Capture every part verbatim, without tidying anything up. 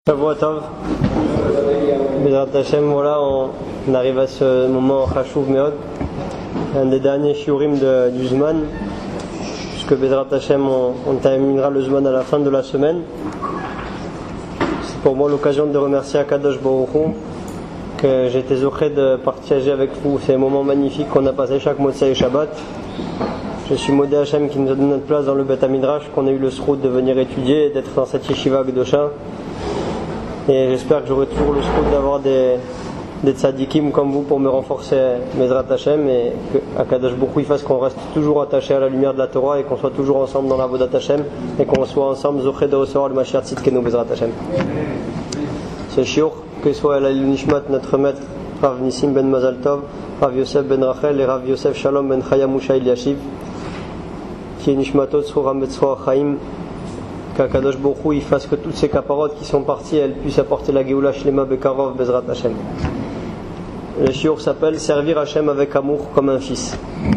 Shavua Tov, Bezrat Hashem, voilà, on, on arrive à ce moment Chashuv Meod, un des derniers shiurim de, du Zman, puisque Bezrat Hashem, on, on terminera le Zman à la fin de la semaine. C'est pour moi l'occasion de remercier Akadosh Baruch Hu, que j'ai été zoché de partager avec vous ces moments magnifiques qu'on a passés chaque Motsai et Shabbat. Je suis Modé Hashem qui nous a donné notre place dans le Beth Midrash, qu'on a eu le srout de venir étudier et d'être dans cette yeshiva Gdosha. Et j'espère que j'aurai toujours le srout d'avoir des, des tzadikim comme vous pour me renforcer Bezrat Hashem, et que Akadosh Baruch Hu fasse qu'on reste toujours attaché à la lumière de la Torah et qu'on soit toujours ensemble dans la Vodat Hashem et qu'on soit ensemble zoché de recevoir le Mashiach Tzidkenu Bezrat Hashem. Ce shiur, que soit la Nishmat, notre maître Rav Nissim ben Mazal Tov, Rav Yosef ben Rachel et Rav Yosef Shalom ben Chaya Musha Eliashiv, qui est Nishmatot Tzroura Metzroa Chaim, qu'Akadosh Baruch Hu il fasse que toutes ces caparotes qui sont parties, elles puissent apporter la Geoula Shlema Bekarov Bezrat Hashem. Le shiur s'appelle Servir Hashem avec amour comme un fils.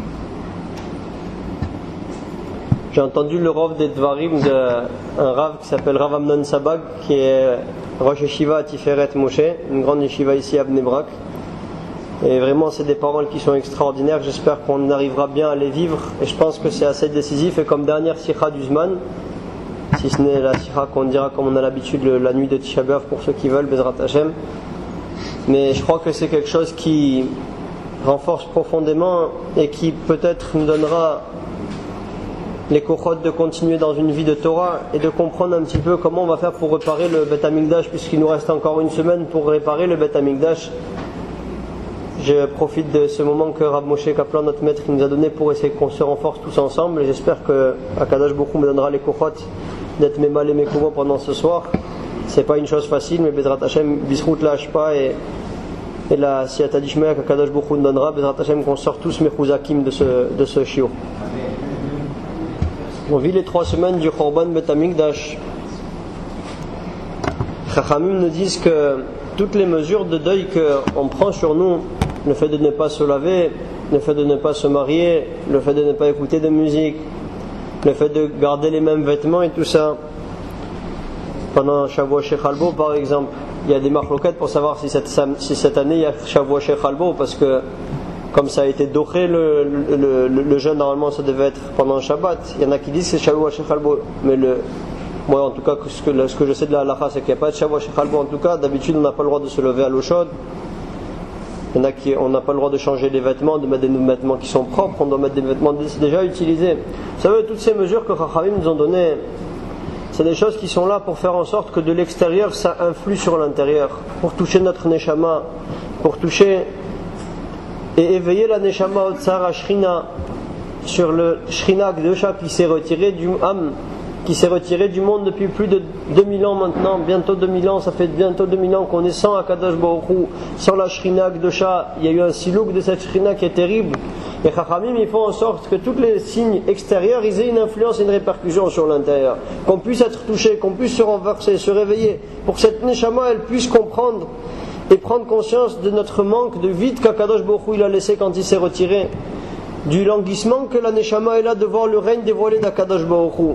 J'ai entendu le Rav des Dvarim d'un Rav qui s'appelle Rav Amnon Sabag, qui est Rosh Yeshiva à Tiferet Moshe, une grande yeshiva ici à Bnei Brak. Et vraiment, c'est des paroles qui sont extraordinaires. J'espère qu'on arrivera bien à les vivre. Et je pense que c'est assez décisif. Et comme dernière sikha du Zman, si ce n'est la sikha qu'on dira comme on a l'habitude la nuit de Tisha B'Av pour ceux qui veulent, Bezrat Hashem. Mais je crois que c'est quelque chose qui renforce profondément et qui peut-être nous donnera les kochot de continuer dans une vie de Torah et de comprendre un petit peu comment on va faire pour réparer le Beth Amikdash, puisqu'il nous reste encore une semaine pour réparer le Beth Amikdash. Je profite de ce moment que Rav Moshe Kaplan, notre maître, nous a donné pour essayer qu'on se renforce tous ensemble, et j'espère que Akadosh Baruch Hu me donnera les kochot d'être mes mal et mes koumos pendant ce soir. C'est pas une chose facile, mais Bezrat Hashem, Bisrout lâche pas, et, et la Siyata Dishmea qu'Akadosh Baruch Hu nous donnera, Bezrat Hashem, qu'on sort tous mechouzakim de ce, de ce shiur. On vit les trois semaines du Chorban Beth Amikdash. Chachamim nous disent que toutes les mesures de deuil qu'on prend sur nous, le fait de ne pas se laver, le fait de ne pas se marier, le fait de ne pas écouter de musique, le fait de garder les mêmes vêtements et tout ça, pendant Shavua Shechalbo par exemple, il y a des marloquettes pour savoir si cette, si cette année il y a Shavua Shechalbo, parce que comme ça a été doré le, le, le, le jeûne, normalement ça devait être pendant Shabbat. Il y en a qui disent que c'est Shavua Shechalbo, mais le, moi en tout cas ce que, ce que je sais de la halacha c'est qu'il n'y a pas de Shavua Shechalbo. En tout cas d'habitude on n'a pas le droit de se lever à l'eau chaude. Il y en a qui on n'a pas le droit de changer les vêtements, de mettre des vêtements qui sont propres, on doit mettre des vêtements déjà utilisés. Vous savez, toutes ces mesures que Chachamim nous ont données, c'est des choses qui sont là pour faire en sorte que de l'extérieur ça influe sur l'intérieur, pour toucher notre neshama, pour toucher et éveiller la neshama Otsar Shrina, sur le Shrina Gdosha qui s'est retiré du Am, qui s'est retiré du monde depuis plus de deux mille ans maintenant, bientôt deux mille ans, ça fait bientôt deux mille ans qu'on est sans Akadosh Baruch Hu, sans la Shrina Gdosha. Il y a eu un silouk de cette Shrina qui est terrible. Et Chachamim, ils font en sorte que tous les signes extérieurs, ils aient une influence et une répercussion sur l'intérieur. Qu'on puisse être touché, qu'on puisse se renverser, se réveiller, pour que cette Neshama, elle puisse comprendre et prendre conscience de notre manque, de vide qu'Akadosh Baruch Hu il a laissé quand il s'est retiré, du languissement que la Neshama est là de voir le règne dévoilé d'Akadosh Baruch Hu.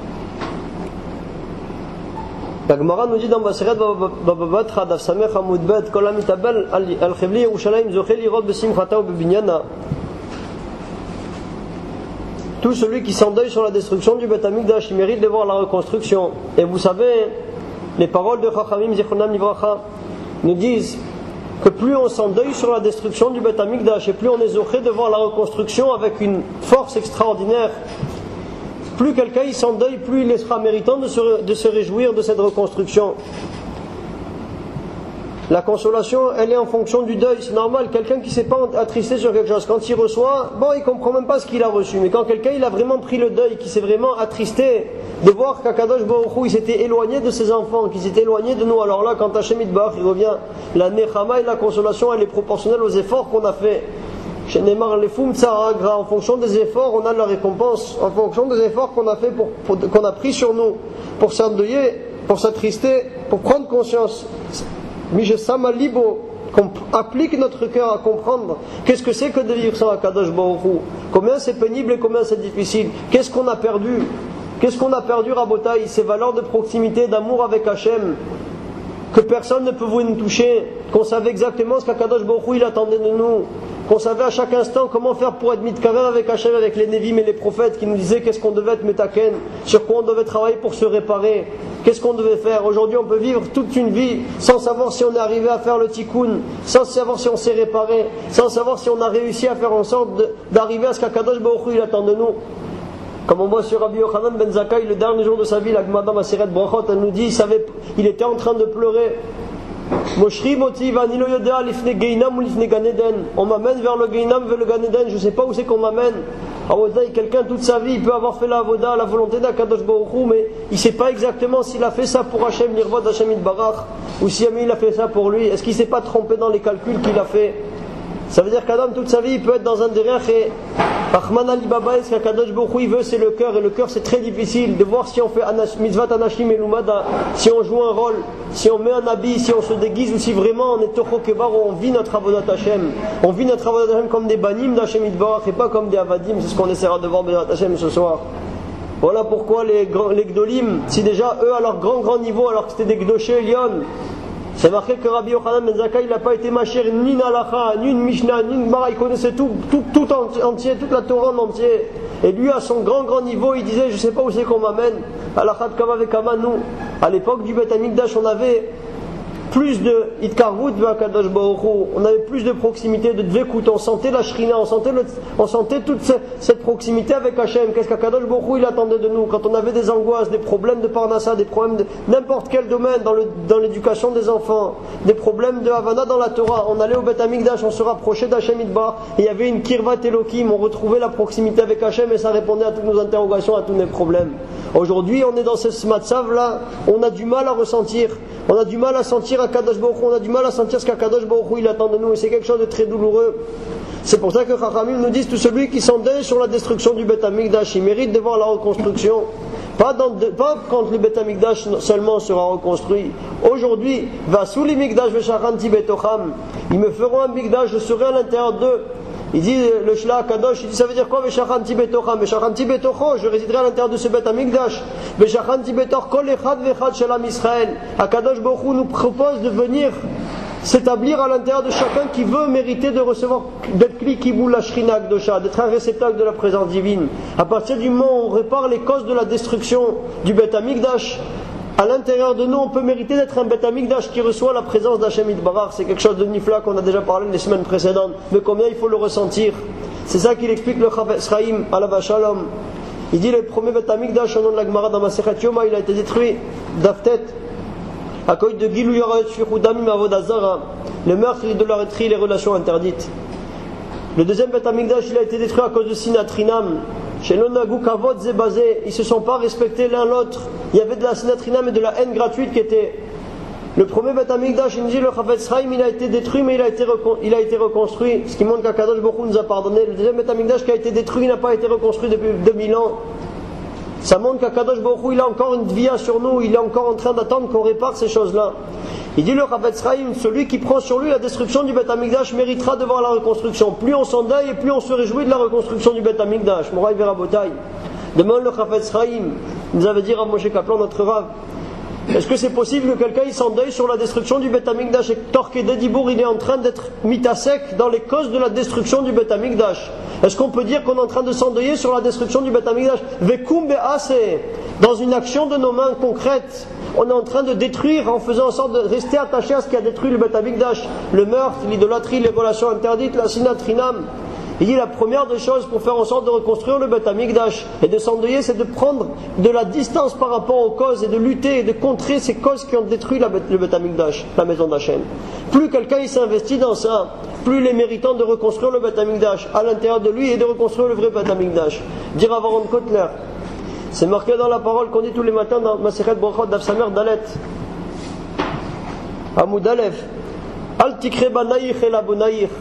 La Gemara nous dit dans Baseret Bababatra Daf Samech Amud Bet Kol Amitabel Al Chevli Yerushalayim Zoché Lirot Besimchata ou Bebinyana. Tout celui qui s'endeuille sur la destruction du Beth Amikdash, il mérite de voir la reconstruction. Et vous savez, les paroles de Chachamim Zichronam Livracha nous disent que plus on s'endeuille sur la destruction du Beth Amikdash et plus on est zoché de voir la reconstruction avec une force extraordinaire, plus quelqu'un il s'endeuille, plus il sera méritant de se, de se réjouir de cette reconstruction. La consolation, elle est en fonction du deuil. C'est normal, quelqu'un qui ne s'est pas attristé sur quelque chose, quand il reçoit, bon, il ne comprend même pas ce qu'il a reçu. Mais quand quelqu'un il a vraiment pris le deuil, qui s'est vraiment attristé de voir qu'Akadosh Baruch Hu il s'était éloigné de ses enfants, qu'il s'était éloigné de nous, alors là, quand Hashem Yitbarach il revient, la nechama et la consolation, elle est proportionnelle aux efforts qu'on a fait. Chez Neymar, les fum tsaragra, en fonction des efforts, on a la récompense. En fonction des efforts qu'on a fait, pour, pour, qu'on a pris sur nous, pour s'endeuiller, pour s'attrister, pour prendre conscience. Mijessama libo, qu'on applique notre cœur à comprendre qu'est-ce que c'est que de vivre sans Akadosh Baruch Hu. Combien c'est pénible et combien c'est difficile. Qu'est-ce qu'on a perdu? Qu'est-ce qu'on a perdu, Rabotai? Ces valeurs de proximité, d'amour avec Hachem. que personne ne pouvait nous toucher, qu'on savait exactement ce qu'Akadosh Baruch Hu il attendait de nous, qu'on savait à chaque instant comment faire pour être mitkaver avec Hachem, avec les Névim et les prophètes qui nous disaient qu'est-ce qu'on devait être metaken, sur quoi on devait travailler pour se réparer, qu'est-ce qu'on devait faire. Aujourd'hui on peut vivre toute une vie sans savoir si on est arrivé à faire le tikkun, sans savoir si on s'est réparé, sans savoir si on a réussi à faire en sorte de, d'arriver à ce qu'Akadosh Baruch Hu il attend de nous. Comme on voit sur Rabbi Yochanan ben Zakkai, le dernier jour de sa vie, la Gemara Maseret Brachot, elle nous dit, il, savait, il était en train de pleurer. Moshri motiv anilo yodea lifne geinam ou lifne ganeden. On m'amène vers le geinam, vers le ganeden. Je ne sais pas où c'est qu'on m'amène. Avoda, quelqu'un toute sa vie, il peut avoir fait la avoda, la volonté d'Akadosh Baruch Hu, mais il ne sait pas exactement s'il a fait ça pour Hachem, l'irvod Hachem Yitbarach, ou si il a fait ça pour lui. Est-ce qu'il ne s'est pas trompé dans les calculs qu'il a fait? Ça veut dire qu'Adam toute sa vie il peut être dans un derrière et Rahman Ali Baba, ce qu'Akadosh Baruch Hu il veut c'est le cœur, et le cœur c'est très difficile de voir si on fait mitzvat anashim et lumada, si on joue un rôle, si on met un habit, si on se déguise, ou si vraiment on est tocho kebar, on vit notre avodat Hashem, on vit notre avodat Hashem comme des banim d'Hashem Yitbarach et pas comme des avadim. C'est ce qu'on essaiera de voir B'ezrat Hashem ce soir. Voilà pourquoi les, les gdolim, si déjà eux à leur grand grand niveau, alors que c'était des gdoshé Lyon, c'est marqué que Rabbi Yochanan ben Zakkai il n'a pas été machir ni une halakha, ni une mishnah, ni une mara, il connaissait tout, tout, tout entier, toute la Torah en entier. Et lui à son grand grand niveau il disait je sais pas où c'est qu'on m'amène. Halakhat kama vekama, nous à l'époque du Beth Amikdash on avait plus de Itkarvut Vakadosh Baruch Hu, on avait plus de proximité, de Dvekut, on sentait la Shrina, on sentait, le, on sentait toute cette, cette proximité avec Hachem. Qu'est-ce qu'Akadosh Baruch Hu il attendait de nous? Quand on avait des angoisses, des problèmes de Parnassa, des problèmes de n'importe quel domaine, dans, le, dans l'éducation des enfants, des problèmes de Havana dans la Torah, on allait au Beth Amikdash, on se rapprochait d'Hachem Yitbarach, et il y avait une Kirvat Elohim, on retrouvait la proximité avec Hachem et ça répondait à toutes nos interrogations, à tous nos problèmes. Aujourd'hui on est dans ce matzav là, on a du mal à ressentir, on a du mal à sentir Akadosh Baruch Hu, on a du mal à sentir ce qu'Akadosh Baruch Hu il attend de nous, et c'est quelque chose de très douloureux. C'est pour ça que Chachamim nous disent tout celui qui s'endeuille sur la destruction du Beth Amikdash, il mérite de voir la reconstruction. Pas, dans, pas quand le Beth Amikdash seulement sera reconstruit. Aujourd'hui, va sous les Mikdash v'shachanti betocham, ils me feront un Mikdash, je serai à l'intérieur d'eux. Il dit le Shla Kadosh, il dit ça veut dire quoi? Veshachanti betocham, veshachanti betocho, je résiderai à l'intérieur de ce Beth Amikdash. Veshachanti betoch kol echad vechad shel Am Israël. Akadosh Baruch Hu nous propose de venir s'établir à l'intérieur de chacun qui veut mériter de recevoir, d'être kli kiboul la shrina akdosha, d'être un réceptacle de la présence divine. À partir du moment où on répare les causes de la destruction du Beth Amikdash, à l'intérieur de nous, on peut mériter d'être un Beth Amikdash qui reçoit la présence d'Hachem Yitbarach. C'est quelque chose de nifla qu'on a déjà parlé les semaines précédentes. Mais combien il faut le ressentir? C'est ça qu'il explique le Chafetz Chaim à la Shalom. Il dit le premier Beth Amikdash au nom de la Gemara dans Masechet Yoma, il a été détruit d'Aftet à cause de Gilou Yoret Shvichudamim Avodah Zara, le meurtre, l'idolâtrie, les relations interdites. Le deuxième Beth Amikdash, il a été détruit à cause de Sinatrinam. Chez l'Onagu Kavod Zebazé, ils ne se sont pas respectés l'un l'autre. Il y avait de la Sinatrinam et de la haine gratuite qui était. Le premier Beth Amikdash, il nous dit le Chafetz Chaim, il a été détruit, mais il a été, recon... il a été reconstruit. Ce qui montre qu'Akadosh Baruch Hu nous a pardonné. Le deuxième Beth Amikdash qui a été détruit, il n'a pas été reconstruit depuis deux mille ans. Ça montre qu'Akadosh Baruch Hu, il a encore une vie sur nous, il est encore en train d'attendre qu'on répare ces choses-là. Il dit le Chafetz Chaim, celui qui prend sur lui la destruction du Beth Amikdash méritera de voir la reconstruction. Plus on s'endeuille et plus on se réjouit de la reconstruction du Beth Amikdash. Moraï Verabotai. Demain le Chafetz Chaim nous avait dit à Moshe Kaplan, notre Rav, est-ce que c'est possible que quelqu'un il s'endeuille sur la destruction du Beth Amikdash et que Torqué Dedibour il est en train d'être mis à sec dans les causes de la destruction du Beth Amikdash? Est-ce qu'on peut dire qu'on est en train de s'endeuiller sur la destruction du Beth Amikdash? Vekum be'ase, dans une action de nos mains concrètes, on est en train de détruire en faisant en sorte de rester attaché à ce qui a détruit le Beth Amikdash, le meurtre, l'idolâtrie, les relations interdites, la sinatrinam. Il dit la première des choses pour faire en sorte de reconstruire le Beth Amikdash et de s'endeuiller, c'est de prendre de la distance par rapport aux causes et de lutter et de contrer ces causes qui ont détruit la, le Beth Amikdash, la maison d'Hachem. Plus quelqu'un il s'investit dans ça, plus il est méritant de reconstruire le Beth Amikdash à l'intérieur de lui et de reconstruire le vrai Beth Amikdash. Dire à Varon Kotler, c'est marqué dans la parole qu'on dit tous les matins dans Masechet Brachot d'Afsamer Dalet, Amoud Aleph, Al tikre banaïch el abonaïch.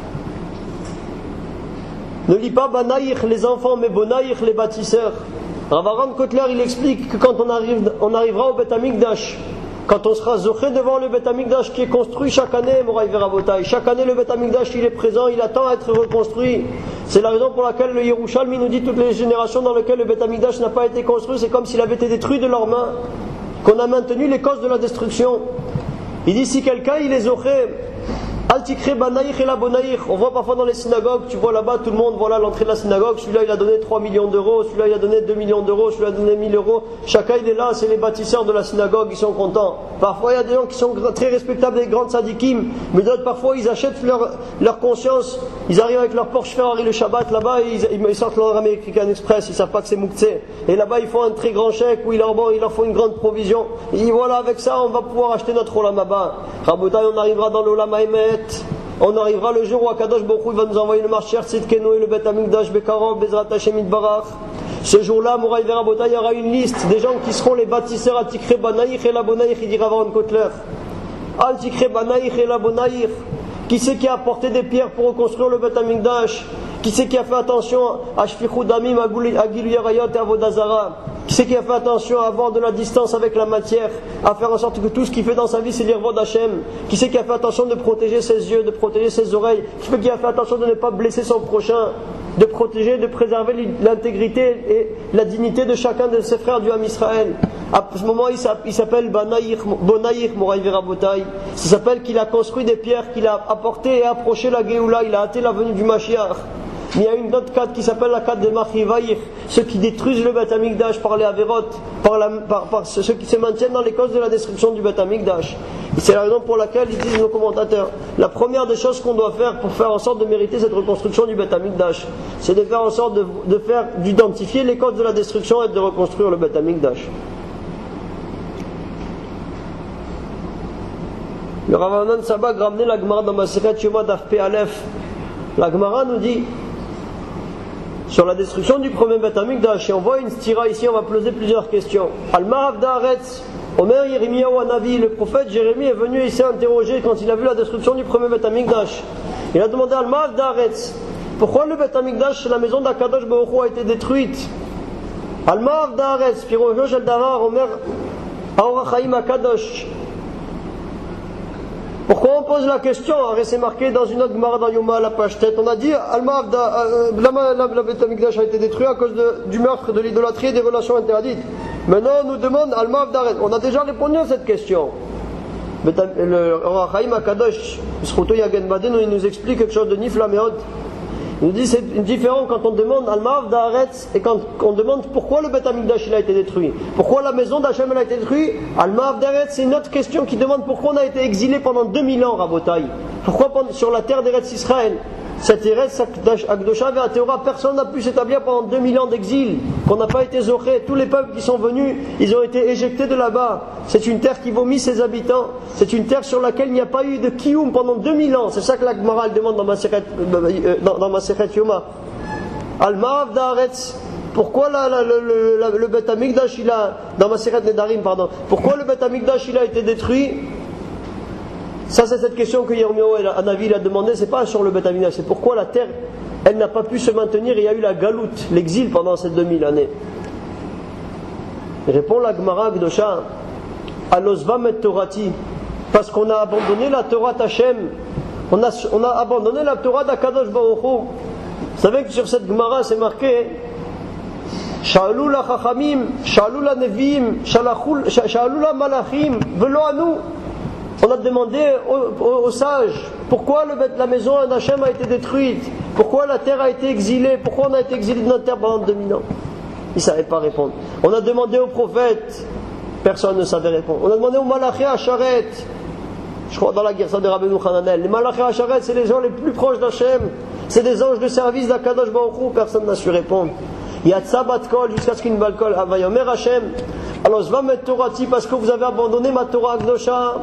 Ne lis pas Banaïch les enfants, mais Bonaïch les bâtisseurs. Ravaram Kotler il explique que quand on, arrive, on arrivera au Beth Amikdash, quand on sera zoché devant le Beth Amikdash qui est construit chaque année, Moraï Verabotai, chaque année le Beth Amikdash il est présent, il attend à être reconstruit. C'est la raison pour laquelle le Yerushalmi nous dit toutes les générations dans lesquelles le Beth Amikdash n'a pas été construit, c'est comme s'il avait été détruit de leurs mains, qu'on a maintenu les causes de la destruction. Il dit si quelqu'un il les aurait, Al-Tikre Banaïr et la Bonaïr. On voit parfois dans les synagogues, tu vois là-bas, tout le monde, voilà l'entrée de la synagogue, celui-là il a donné trois millions d'euros, celui-là il a donné deux millions d'euros, celui-là il a donné mille euros. Chacun il est là, c'est les bâtisseurs de la synagogue, ils sont contents. Parfois il y a des gens qui sont très respectables, des grandes sadikim, mais d'autres parfois ils achètent leur, leur conscience, ils arrivent avec leur Porsche Ferrari le Shabbat là-bas, et ils, ils sortent leur American Express, ils savent pas que c'est Moukhtse. Et là-bas ils font un très grand chèque où ils leur, bon, ils leur font une grande provision. Et ils disent voilà, avec ça on va pouvoir acheter notre Olam Haba. Rabotai, on arrivera dans l'Olam Haemet. On arrivera le jour où Akadosh Baruch Hu va nous envoyer le Mashiach Tzidkenu et le Bet Hamikdash Bekarov Bezrat Hashem Yitbarach. Ce jour-là, Mouraï Verabota, il y aura une liste des gens qui seront les bâtisseurs à Tikre Banaïch et la Bonaïch, il dira Aaron Kotler. Al Tikre Banaïch et la Bonaïch. Qui c'est qui a apporté des pierres pour reconstruire le Bet Hamikdash? Qui c'est qui a fait attention à Shfichut Damim, à Gilu Yarayot et à Vodazara? Qui c'est qui a fait attention à avoir de la distance avec la matière, à faire en sorte que tout ce qu'il fait dans sa vie c'est l'Irvod Hashem? Qui c'est qui a fait attention de protéger ses yeux, de protéger ses oreilles? Qui c'est qui a fait attention de ne pas blesser son prochain, de protéger, de préserver l'intégrité et la dignité de chacun de ses frères du Ham Israël? À ce moment il s'appelle Bonaïr Mouraï Verabotai. Ça s'appelle qu'il a construit des pierres, qu'il a apporté et approché la Géoula, il a hâté la venue du Mashiach. Mais il y a une autre cadre qui s'appelle la cadre de Machivaïr, ceux qui détruisent le Bet Hamikdash par les Averot, par, la, par, par ceux qui se maintiennent dans les causes de la destruction du Bet Hamikdash. Et c'est la raison pour laquelle ils disent nos commentateurs, la première des choses qu'on doit faire pour faire en sorte de mériter cette reconstruction du Bet Hamikdash, c'est de faire en sorte de, de faire, d'identifier les causes de la destruction et de reconstruire le Bet Hamikdash. Le Rav Hanan Sabag ramenait la Gemara dans Masechet Yoma Daf Pe Aleph. La Gemara nous dit sur la destruction du premier Bet Hamikdash, et on voit une stira ici, on va poser plusieurs questions. Al-Marav Da'aretz, Omer Yirmiyahu Hanavi, le prophète Jérémie est venu et s'est interrogé quand il a vu la destruction du premier Bet Hamikdash. Il a demandé à Al-Marav Da'aretz, pourquoi le Bet Hamikdash, la maison d'Akadosh Baruch Hu, a été détruite? Al-Marav Da'aretz, Pirojosh El-Darar, Omer Aorachaim Akadosh. Pourquoi on pose la question? C'est marqué dans une autre Gemara dans Yoma, la page tête. On a dit Al-Ma'af la Bet Hamikdash a été détruit à cause de, du meurtre, de l'idolâtrie et des relations interdites. Maintenant on nous demande Al-Ma'af d'Aret. On a déjà répondu à cette question. Le Or HaChaim HaKadosh, Zchuto Yagen Baden, il nous explique quelque chose de Nifla Meod. Il nous dit c'est différent quand on demande Al-Ma'af d'Aretz et quand on demande pourquoi le Bet Hamikdash il a été détruit. Pourquoi la maison d'Hachem elle a été détruite? Al-Ma'af d'Aretz c'est une autre question qui demande pourquoi on a été exilé pendant deux mille ans, Rabotai. Pourquoi sur la terre d'Eretz Israël, cette Eretz Akdosha et Théora, personne n'a pu s'établir pendant deux mille ans d'exil, qu'on n'a pas été zoré. Tous les peuples qui sont venus, ils ont été éjectés de là-bas. C'est une terre qui vomit ses habitants. C'est une terre sur laquelle il n'y a pas eu de kiyum pendant deux mille ans. C'est ça que la Gemara demande dans Masechet dans, dans Masechet Yoma. Al-Ma'af d'Aretz. Pourquoi la, la, le, le, le Bet Hamikdash il a dans Masechet Nedarim pardon. Pourquoi le Bet Hamikdash il a été détruit? Ça c'est cette question que Yirmiyahu Hanavi a demandé, c'est pas sur le Bet Hamikdash, c'est pourquoi la terre elle n'a pas pu se maintenir et il y a eu la galoute, l'exil pendant ces deux mille années. Répond la Gemara Gdosha, Alosvam et Torati, parce qu'on a abandonné la Torah Hashem, on a, on a abandonné la Torah d'Akadosh Baruch Hu. Vous savez que sur cette Gemara c'est marqué Sha'alou la Chachamim, Sha'alou la Neviim, Sha'alou la Malachim, velo à nous. On a demandé aux, aux, aux sages pourquoi le, la maison d'Hachem a été détruite, pourquoi la terre a été exilée, pourquoi on a été exilé de notre terre pendant deux mille ans. Ils ne savaient pas répondre. On a demandé aux prophètes, personne ne savait répondre. On a demandé aux Malaché à Charet, je crois dans la guerre de Rabbeinu Hananel. Les Malaché à Charet, c'est les gens les plus proches d'Hachem, c'est des anges de service d'Akadosh Baruch Hu, personne n'a su répondre. Il y a Tzabat Kol jusqu'à ce qu'il ne va le Kol, Avayomer Hachem, alors je vais mettre Torati parce que vous avez abandonné ma Torah Akdosha.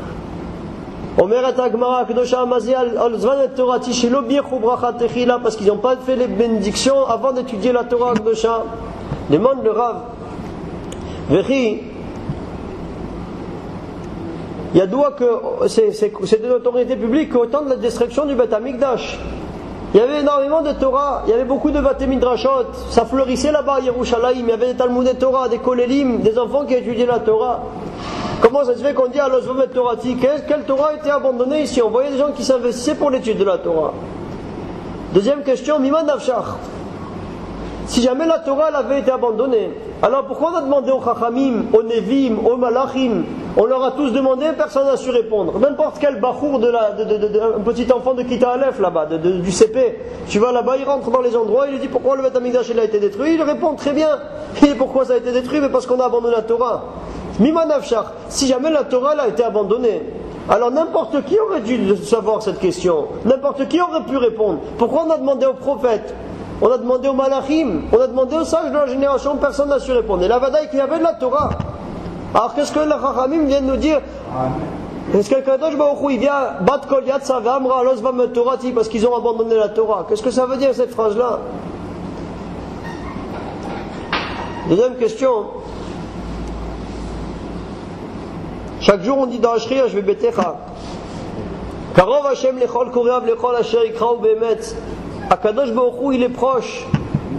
Parce qu'ils n'ont pas fait les bénédictions avant d'étudier la Torah Akdosha. Demande le Rav. Vechi, il y a doua que c'est, c'est, c'est de l'autorité publique qu'au temps de la destruction du Bet Hamikdash, il y avait énormément de Torah, il y avait beaucoup de Bate Midrashot, ça fleurissait là-bas à Yerushalayim, il y avait des Talmudé Torah, des Kolélim, des enfants qui étudiaient la Torah. Comment ça se fait qu'on dit à l'Osvomet Torati, quelle Torah a été abandonnée ici? On voyait des gens qui s'investissaient pour l'étude de la Torah. Deuxième question, Miman Nafshach. Si jamais la Torah elle avait été abandonnée, Alors pourquoi on a demandé aux Chachamim, aux Nevim, aux Malachim? On leur a tous demandé, personne n'a su répondre. N'importe quel bachour de la, de, de, de, de, un petit enfant de Kita Aleph là-bas, de, de, du C P, tu vas là-bas, il rentre dans les endroits, il lui dit pourquoi le Beth Amikdash il a été détruit, il répond très bien. Et pourquoi ça a été détruit? Mais parce qu'on a abandonné la Torah. Mimanavshar, si jamais la Torah elle a été abandonnée, alors n'importe qui aurait dû savoir cette question, n'importe qui aurait pu répondre. Pourquoi on a demandé aux prophètes? On a demandé aux malachim, on a demandé aux sages de la génération, personne n'a su répondre. Et la vadaï qu'il y avait de la Torah. Alors qu'est-ce que les Chachamim viennent nous dire? Est-ce que Kadosh Baruch Hu il vient bat kol yad savam ra'alos vam torati parce qu'ils ont abandonné la Torah? Qu'est-ce que ça veut dire cette phrase-là? Deuxième question. Chaque jour on dit dans Ashriya, je vais betecha. Karov Hashem lechol koreav lechol asher yikrau be'emet. Akadosh Baruch Hu, il est proche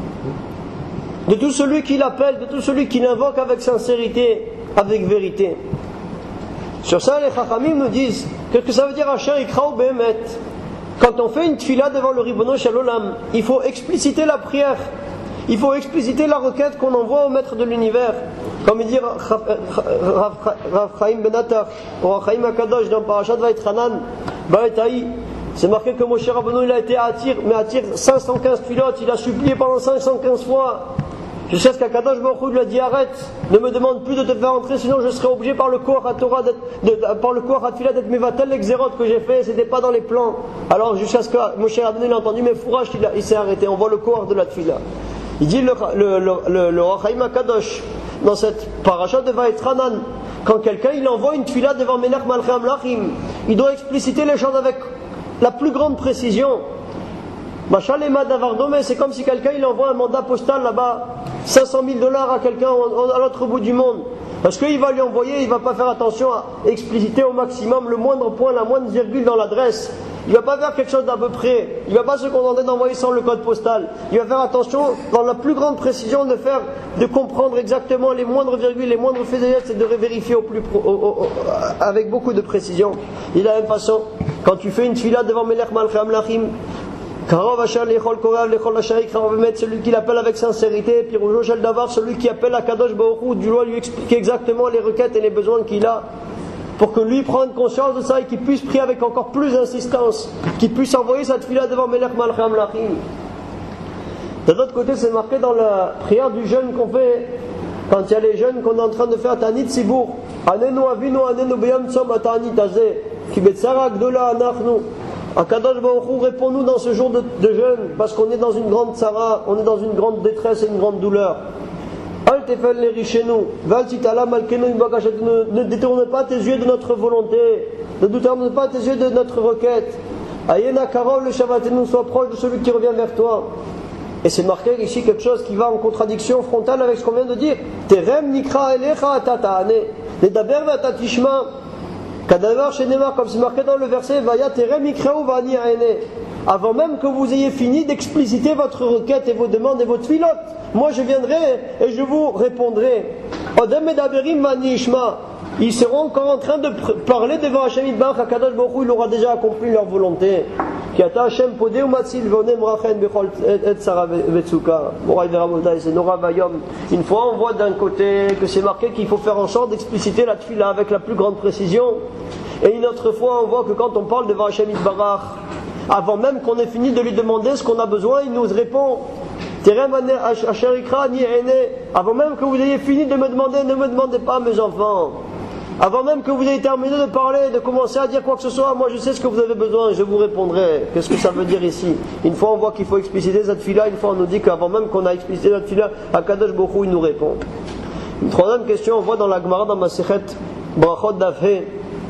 de tout celui qui l'appelle, de tout celui qui l'invoque avec sincérité, avec vérité. Sur ça, les Chachamim nous disent, qu'est-ce que ça veut dire Asher Yikrau Be'emet? Quand on fait une tfila devant le Ribono Shel Olam, il faut expliciter la prière, il faut expliciter la requête qu'on envoie au maître de l'univers. Comme il dit Rav Chaim Ben Attar, ou Rav Chaim HaKadosh dans Parashat Vaïtranan, Ba'etaï, c'est marqué que Moshe Rabbeinu il a été à Atir, mais à Atir cinq cent quinze pilotes, il a supplié pendant cinq cent quinze fois. Jusqu'à ce qu'Akadosh Baruch Hu lui a dit arrête, ne me demande plus de te faire entrer, sinon je serai obligé par le corps à Torah, de, par le corps à Tfilah d'être mévatel l'exérot que j'ai fait, c'était pas dans les plans. Alors jusqu'à ce que Moshe Rabbeinu l'a entendu, mais Fourash il, il s'est arrêté, on voit le corps de la Tfilah. Il dit le le le le, le Rachaim HaKadosh dans cette parasha de Vaïtranan, quand quelqu'un il envoie une Tfilah devant Melech Malchei Amlachim, il doit expliciter les choses avec la plus grande précision. Machal et Madavardomé, c'est comme si quelqu'un il envoie un mandat postal là-bas, cinq cent mille dollars à quelqu'un à l'autre bout du monde. Parce qu'il va lui envoyer, il ne va pas faire attention à expliciter au maximum le moindre point, la moindre virgule dans l'adresse. Il ne va pas faire quelque chose d'à peu près. Il ne va pas se contenter d'envoyer sans le code postal. Il va faire attention, dans la plus grande précision, de faire, de comprendre exactement les moindres virgules, les moindres faits et gestes, et de vérifier au plus pro, au, au, au, avec beaucoup de précision. Et de la même façon, quand tu fais une tfila devant Melech Malchei Amlachim, Karov Asher lechol korav lechol asher yikrau be'emet, celui qui l'appelle avec sincérité, Piroujo Shel Davar, celui qui appelle à Kadosh Baruch Hu, du doit lui expliquer exactement les requêtes et les besoins qu'il a, pour que lui prenne conscience de ça et qu'il puisse prier avec encore plus d'insistance, qu'il puisse envoyer cette tfila devant Melech Malchei Amlachim. De l'autre côté, c'est marqué dans la prière du jeûne qu'on fait, quand il y a les jeûnes qu'on est en train de faire Tanit Tzibour, Anenu Avinu Anenu Beyam Tzom Atanit Azeh, Ki Betzara Gdola Anachnu. Akadosh Baruch Hu, réponds-nous dans ce jour de, de jeûne, parce qu'on est dans une grande tzara, on est dans une grande détresse et une grande douleur. Al tefel les richenu, val titala malkenu bakashatenu, ne détourne pas tes yeux de notre volonté, ne détourne pas tes yeux de notre requête. Ayena karov le shavatenu, sois proche de celui qui revient vers toi. Et c'est marqué ici quelque chose qui va en contradiction frontale avec ce qu'on vient de dire. Terem nikra elecha atataane, nedaber vatatishma. Kadavar chez Neymar, comme c'est marqué dans le verset, Vaya terem ikreu vani aene. Avant même que vous ayez fini d'expliciter votre requête et vos demandes et vos tfilotes, moi je viendrai et je vous répondrai. Odem edaberim vani ishma. Ils seront encore en train de parler devant Hashem Yitbarach, Akadosh Baruch Hu, il aura déjà accompli leur volonté. Ki ata Hashem podeh umatzil veonem rachen bechol et tzara vetzuka. Moray verabotai, c'est Nora Vayom. Une fois on voit d'un côté que c'est marqué qu'il faut faire en sorte d'expliciter la tfila avec la plus grande précision. Et une autre fois on voit que quand on parle devant Hashem Yitbarach, avant même qu'on ait fini de lui demander ce qu'on a besoin, il nous répond. Avant même que vous ayez fini de me demander, ne me demandez pas mes enfants. Avant même que vous ayez terminé de parler, de commencer à dire quoi que ce soit, moi je sais ce que vous avez besoin, je vous répondrai. Qu'est-ce que ça veut dire ici? Une fois on voit qu'il faut expliciter cette fila, une fois on nous dit qu'avant même qu'on a explicité cette fila, Akadosh Baruch Hu il nous répond. Une troisième question, on voit dans la Gemara, dans Masechet Brachot Dafhe,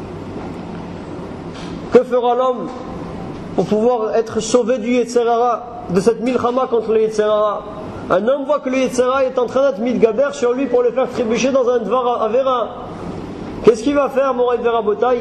que fera l'homme pour pouvoir être sauvé du Yetzer Hara, de cette milchama contre le Yetzer Hara? Un homme voit que le Yetzer Hara est en train d'être mitgaber sur lui pour le faire trébucher dans un dvar avera. Qu'est-ce qu'il va faire, Moray Verabotai?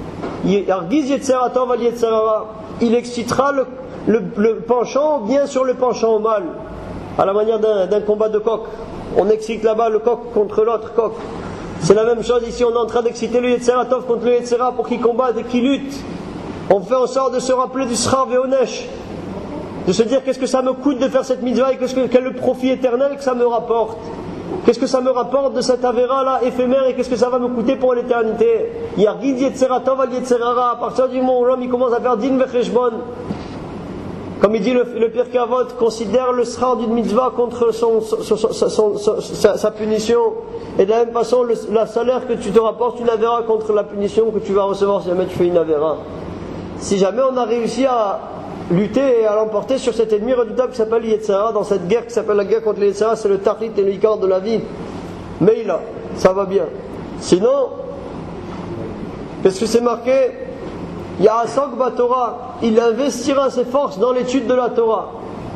Il excitera le, le, le penchant bien sur le penchant au mal, à la manière d'un, d'un combat de coq. On excite là-bas le coq contre l'autre coq. C'est la même chose ici, on est en train d'exciter le Yetzer Hatov contre le Yetzer Hara pour qu'il combatte et qu'il lutte. On fait en sorte de se rappeler du Schar Veonesh, de se dire qu'est-ce que ça me coûte de faire cette mitzvah et qu'est-ce que, quel est le profit éternel que ça me rapporte. Qu'est-ce que ça me rapporte de cette avéra là éphémère et qu'est-ce que ça va me coûter pour l'éternité? Yargid Yetzeratov al Yetzerara, à partir du moment où l'homme il commence à faire din vecheshbon, comme il dit le, le Pirkei Avot, considère le srar d'une mitzvah contre son, son, son, son, son, sa, sa punition, et de la même façon le la salaire que tu te rapportes une avéra contre la punition que tu vas recevoir si jamais tu fais une avéra. Si jamais on a réussi à lutter et à l'emporter sur cet ennemi redoutable qui s'appelle Yetzera, dans cette guerre qui s'appelle la guerre contre les Yetzera, c'est le tachlit et le ikar de la vie. Mais là, ça va bien. Sinon, qu'est-ce que c'est marqué? Ya'asok Batorah, il investira ses forces dans l'étude de la Torah.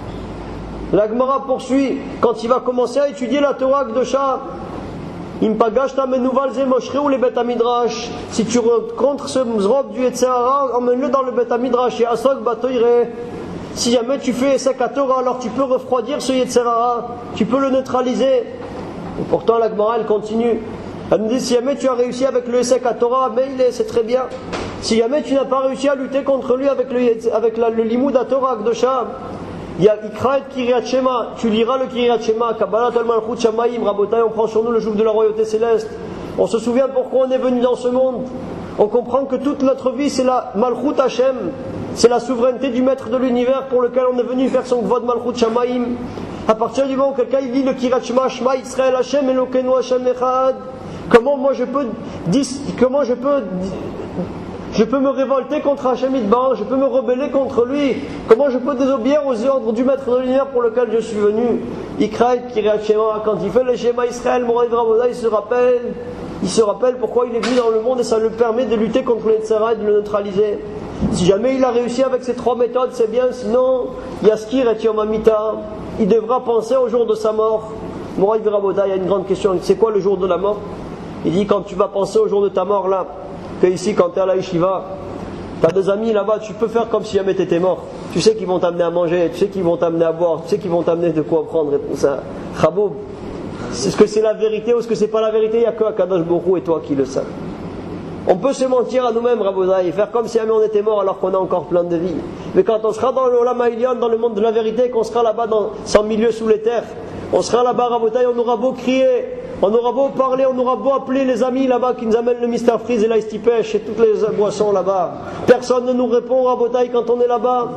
La Gemara poursuit, quand il va commencer à étudier la Torah Gdosha, Impagashta menuval ze moshre ou les Bet Midrash. Si tu rencontres ce zrob du Yetzerara, emmène-le dans le Bet Midrash. Ya'asok Batoire. Si jamais tu fais Esek Torah, alors tu peux refroidir ce Yetzerara, tu peux le neutraliser. Et pourtant la Gemara elle continue. Elle me dit si jamais tu as réussi avec le Esek Torah, mais il est, c'est très bien. Si jamais tu n'as pas réussi à lutter contre lui avec le, avec la, le Limoud à Torah Gdosha, il y a Ikra et Kiryat Shema, tu liras le Kiryat Shema, Kabbalat al-Malchut Shamaim, Rabotai, on prend sur nous le joug de la royauté céleste. On se souvient pourquoi on est venu dans ce monde. On comprend que toute notre vie c'est la Malchut Hashem, c'est la souveraineté du maître de l'univers pour lequel on est venu faire son Kvod Malchut Shamaim. À partir du moment où quelqu'un il lit le Kiryat Shema, Shema Israël Hashem Elokeinu Hashem Echad, comment moi je peux, comment je peux, Je peux me révolter contre Hachem Yitbarach, je peux me rebeller contre lui. Comment je peux désobéir aux ordres du maître de l'univers pour lequel je suis venu? Ikra et Kiryat Shema, quand il fait le Shema Israël, Moraïd Raboda, il se rappelle, il se rappelle pourquoi il est venu dans le monde et ça lui permet de lutter contre le Yetzera et de le neutraliser. Si jamais il a réussi avec ces trois méthodes, c'est bien, sinon, Yaskir et Yom Hamita, il devra penser au jour de sa mort. Moraïd Raboda, il y a une grande question, c'est quoi le jour de la mort? Il dit quand tu vas penser au jour de ta mort là, que ici quand tu es à la yeshiva, tu as des amis là-bas, tu peux faire comme si jamais tu étais mort. Tu sais qu'ils vont t'amener à manger, tu sais qu'ils vont t'amener à boire, tu sais qu'ils vont t'amener de quoi prendre et tout ça. Khaboub, est-ce que c'est la vérité ou est-ce que c'est pas la vérité? Il n'y a que Akadosh Baruch Hu et toi qui le sais. On peut se mentir à nous-mêmes, Rabouzai, et faire comme si jamais on était mort alors qu'on a encore plein de vie. Mais quand on sera dans l'Olam Ha'ilyon, dans le monde de la vérité, qu'on sera là-bas dans son milieu sous les terres, on sera là-bas, Rabouzai, on aura beau crier, on aura beau parler, on aura beau appeler les amis là-bas qui nous amènent le mister Freeze et l'Ice Pêche et toutes les boissons là-bas. Personne ne nous répond, Rabouzai, quand on est là-bas.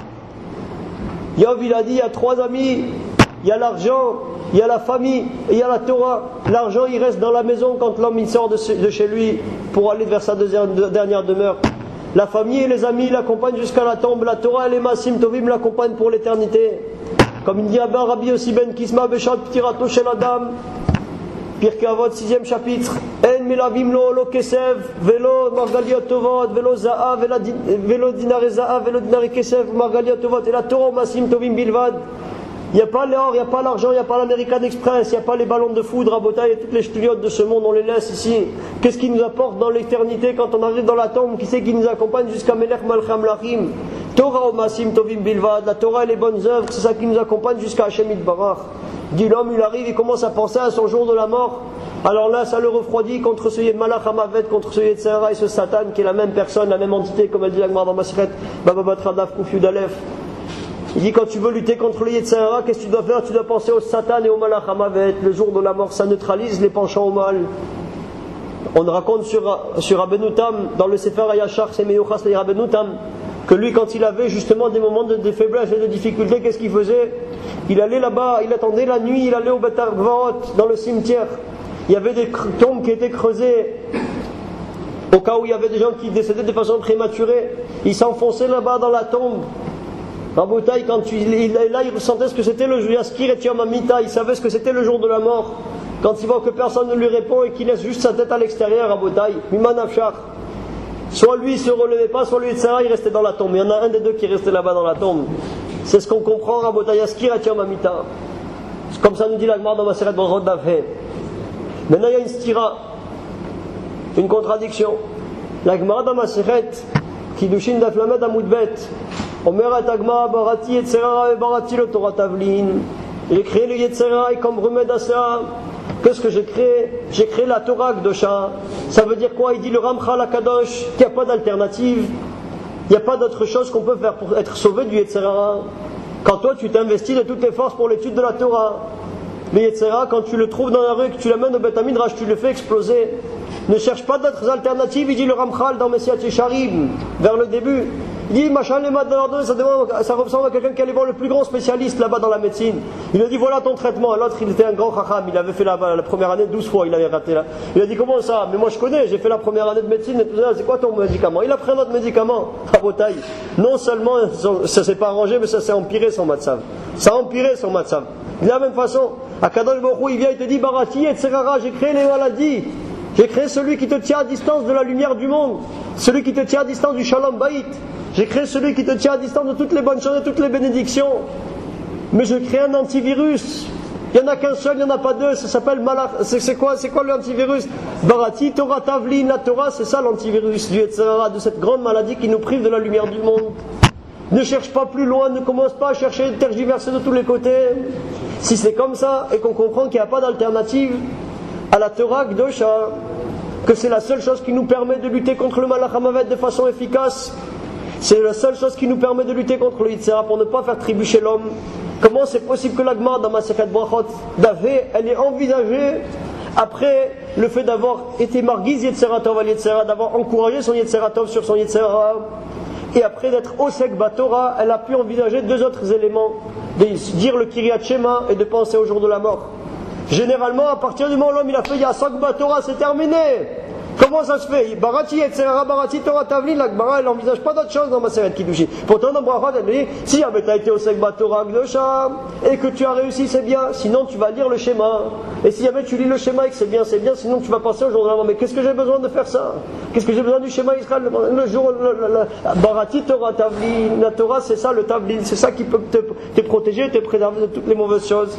Yov, il a dit, il y a trois amis, il y a l'argent, il y a la famille et il y a la Torah. L'argent il reste dans la maison quand l'homme il sort de chez lui pour aller vers sa deuxième, dernière demeure. La famille et les amis l'accompagnent jusqu'à la tombe. La Torah et les Masim Tovim l'accompagnent pour l'éternité. Comme il dit Abba Rabbi Yossi ben Kisma Beshat Ptirato Shel Adam, Pirkei Avot, sixième chapitre. En milavim lo lo kesev velo margaliot tovot velo za'a velo dinare za'a velo dinare kesev margaliot tovot et la Torah Masim Tovim bilvad. Il n'y a pas l'or, il n'y a pas l'argent, il n'y a pas l'American Express, il n'y a pas les ballons de foudre à Botaï et toutes les stuliotes de ce monde, on les laisse ici. Qu'est-ce qui nous apporte dans l'éternité quand on arrive dans la tombe? Qui c'est qui nous accompagne jusqu'à Melech Malcham Lachim? Torah Omasim Tovim Bilvad, la Torah et les bonnes œuvres, c'est ça qui nous accompagne jusqu'à Hashem Yitbarach. Dit l'homme, il arrive, il commence à penser à son jour de la mort. Alors là, ça le refroidit contre ce Malach Hamavet, contre ce Yetzera et ce Satan qui est la même personne, la même entité, comme elle dit l'Agmar dans Maseret, Baba Tradaf Kuf Yud Aleph. Il dit quand tu veux lutter contre le Yetzera, qu'est-ce que tu dois faire? Tu dois penser au Satan et au Malach Hamavet. Le jour de la mort, ça neutralise les penchants au mal. On raconte sur, sur Rabbeinu Tam, dans le Sefer Hayashar, c'est Meyuchas le Rabbeinu Tam, que lui, quand il avait justement des moments de, de faiblesse et de difficulté, qu'est-ce qu'il faisait? Il allait là-bas, il attendait la nuit, il allait au Bet Arvaot, dans le cimetière. Il y avait des tombes qui étaient creusées au cas où il y avait des gens qui décédaient de façon prématurée. Il s'enfonçait là-bas dans la tombe. Rabotaï, quand tu, il, il, là, il ressentait ce que c'était le Yaskir et Yom Hamita, il savait ce que c'était le jour de la mort. Quand il voit que personne ne lui répond et qu'il laisse juste sa tête à l'extérieur, Rabotaï, Miman Afshar. Soit lui il se relevait pas, soit lui il restait dans la tombe. Il y en a un des deux qui restait là-bas dans la tombe. C'est ce qu'on comprend, Rabotaï, Yaskir et Yom Hamita. Comme ça nous dit l'Agmar dans Maseret Bozrot Dafé. Maintenant il y a une stira, une contradiction. L'Agmar dans Maseret, Kiddushin Daflamed Amoudbet. Omer Atagma Barati Yetzera et Barati le Torah Tavlin. J'ai créé le Yetzera et comme remède à ça, qu'est-ce que j'ai créé? J'ai créé la Torah Gdosha. Ça veut dire quoi? Il dit le Ramchal Akadosh qu'il n'y a pas d'alternative. Il n'y a pas d'autre chose qu'on peut faire pour être sauvé du Yetzera. Quand toi tu t'investis de toutes les forces pour l'étude de la Torah, Le Yetzera, quand tu le trouves dans la rue, que tu l'amènes au Beth Midrash, tu le fais exploser. Ne cherche pas d'autres alternatives, il dit le Ramchal dans Messiat Yesharim, vers le début. Il dit, machin, les maths de l'ordre, ça, ça ressemble à quelqu'un qui allait voir le plus grand spécialiste là-bas dans la médecine. Il a dit, voilà ton traitement. L'autre, il était un grand chacham, il avait fait la, la première année douze fois, il avait raté là. Il a dit, comment ça? Mais moi je connais, j'ai fait la première année de médecine et tout ça, c'est quoi ton médicament? Il a pris un autre médicament, Rabotaï. Non seulement ça s'est pas arrangé, mais ça s'est empiré son matzav. Ça a empiré son matzav. De la même façon, à Kadosh Baruch Hu, il vient, il te dit, Barati et Tserara, j'ai créé les maladies. J'ai créé celui qui te tient à distance de la lumière du monde, celui qui te tient à distance du Shalom Bayit. J'ai créé celui qui te tient à distance de toutes les bonnes choses et toutes les bénédictions. Mais je crée un antivirus. Il n'y en a qu'un seul, il n'y en a pas deux, ça s'appelle Malach. C'est, c'est quoi, c'est quoi l'antivirus? Barati, Torah Tavlin, la Torah, c'est ça l'antivirus du Yetzirah, de cette grande maladie qui nous prive de la lumière du monde. Ne cherche pas plus loin, ne commence pas à chercher, tergiverser de tous les côtés. Si c'est comme ça et qu'on comprend qu'il n'y a pas d'alternative à la Torah Kdosha, que c'est la seule chose qui nous permet de lutter contre le Malach HaMavet de façon efficace, c'est la seule chose qui nous permet de lutter contre le Yitzhara pour ne pas faire trébucher l'homme. Comment c'est possible que l'Agma dans Masechet Brachot d'Avé, elle est envisagée après le fait d'avoir été marguise Yetzera Tov al Yetzera, d'avoir encouragé son Yetzera Tov sur son Yetzera, et après d'être Osek Batora, elle a pu envisager deux autres éléments, de dire le Kiryat Shema et de penser au jour de la mort. Généralement, à partir du moment où l'homme il a fait Yasok Batora, c'est terminé. Comment ça se fait? Barati Yetzera, Barati Torah Tavlin, la Gemara elle n'envisage pas d'autre chose dans ma série de Kiddushi. Pourtant dans Brachot elle dit, si ah, tu as été au Sekba Torah Gdosha et que tu as réussi, c'est bien, sinon tu vas lire le schéma. Et si jamais tu lis le schéma et que c'est bien, c'est bien, sinon tu vas passer au jour de la mort. Mais qu'est-ce que j'ai besoin de faire ça? Qu'est-ce que j'ai besoin du schéma Israël? Le jour, le, le, le, Barati Torah Tavlin, la Torah c'est ça le Tavlin, c'est ça qui peut te, te protéger, te préserver de toutes les mauvaises choses.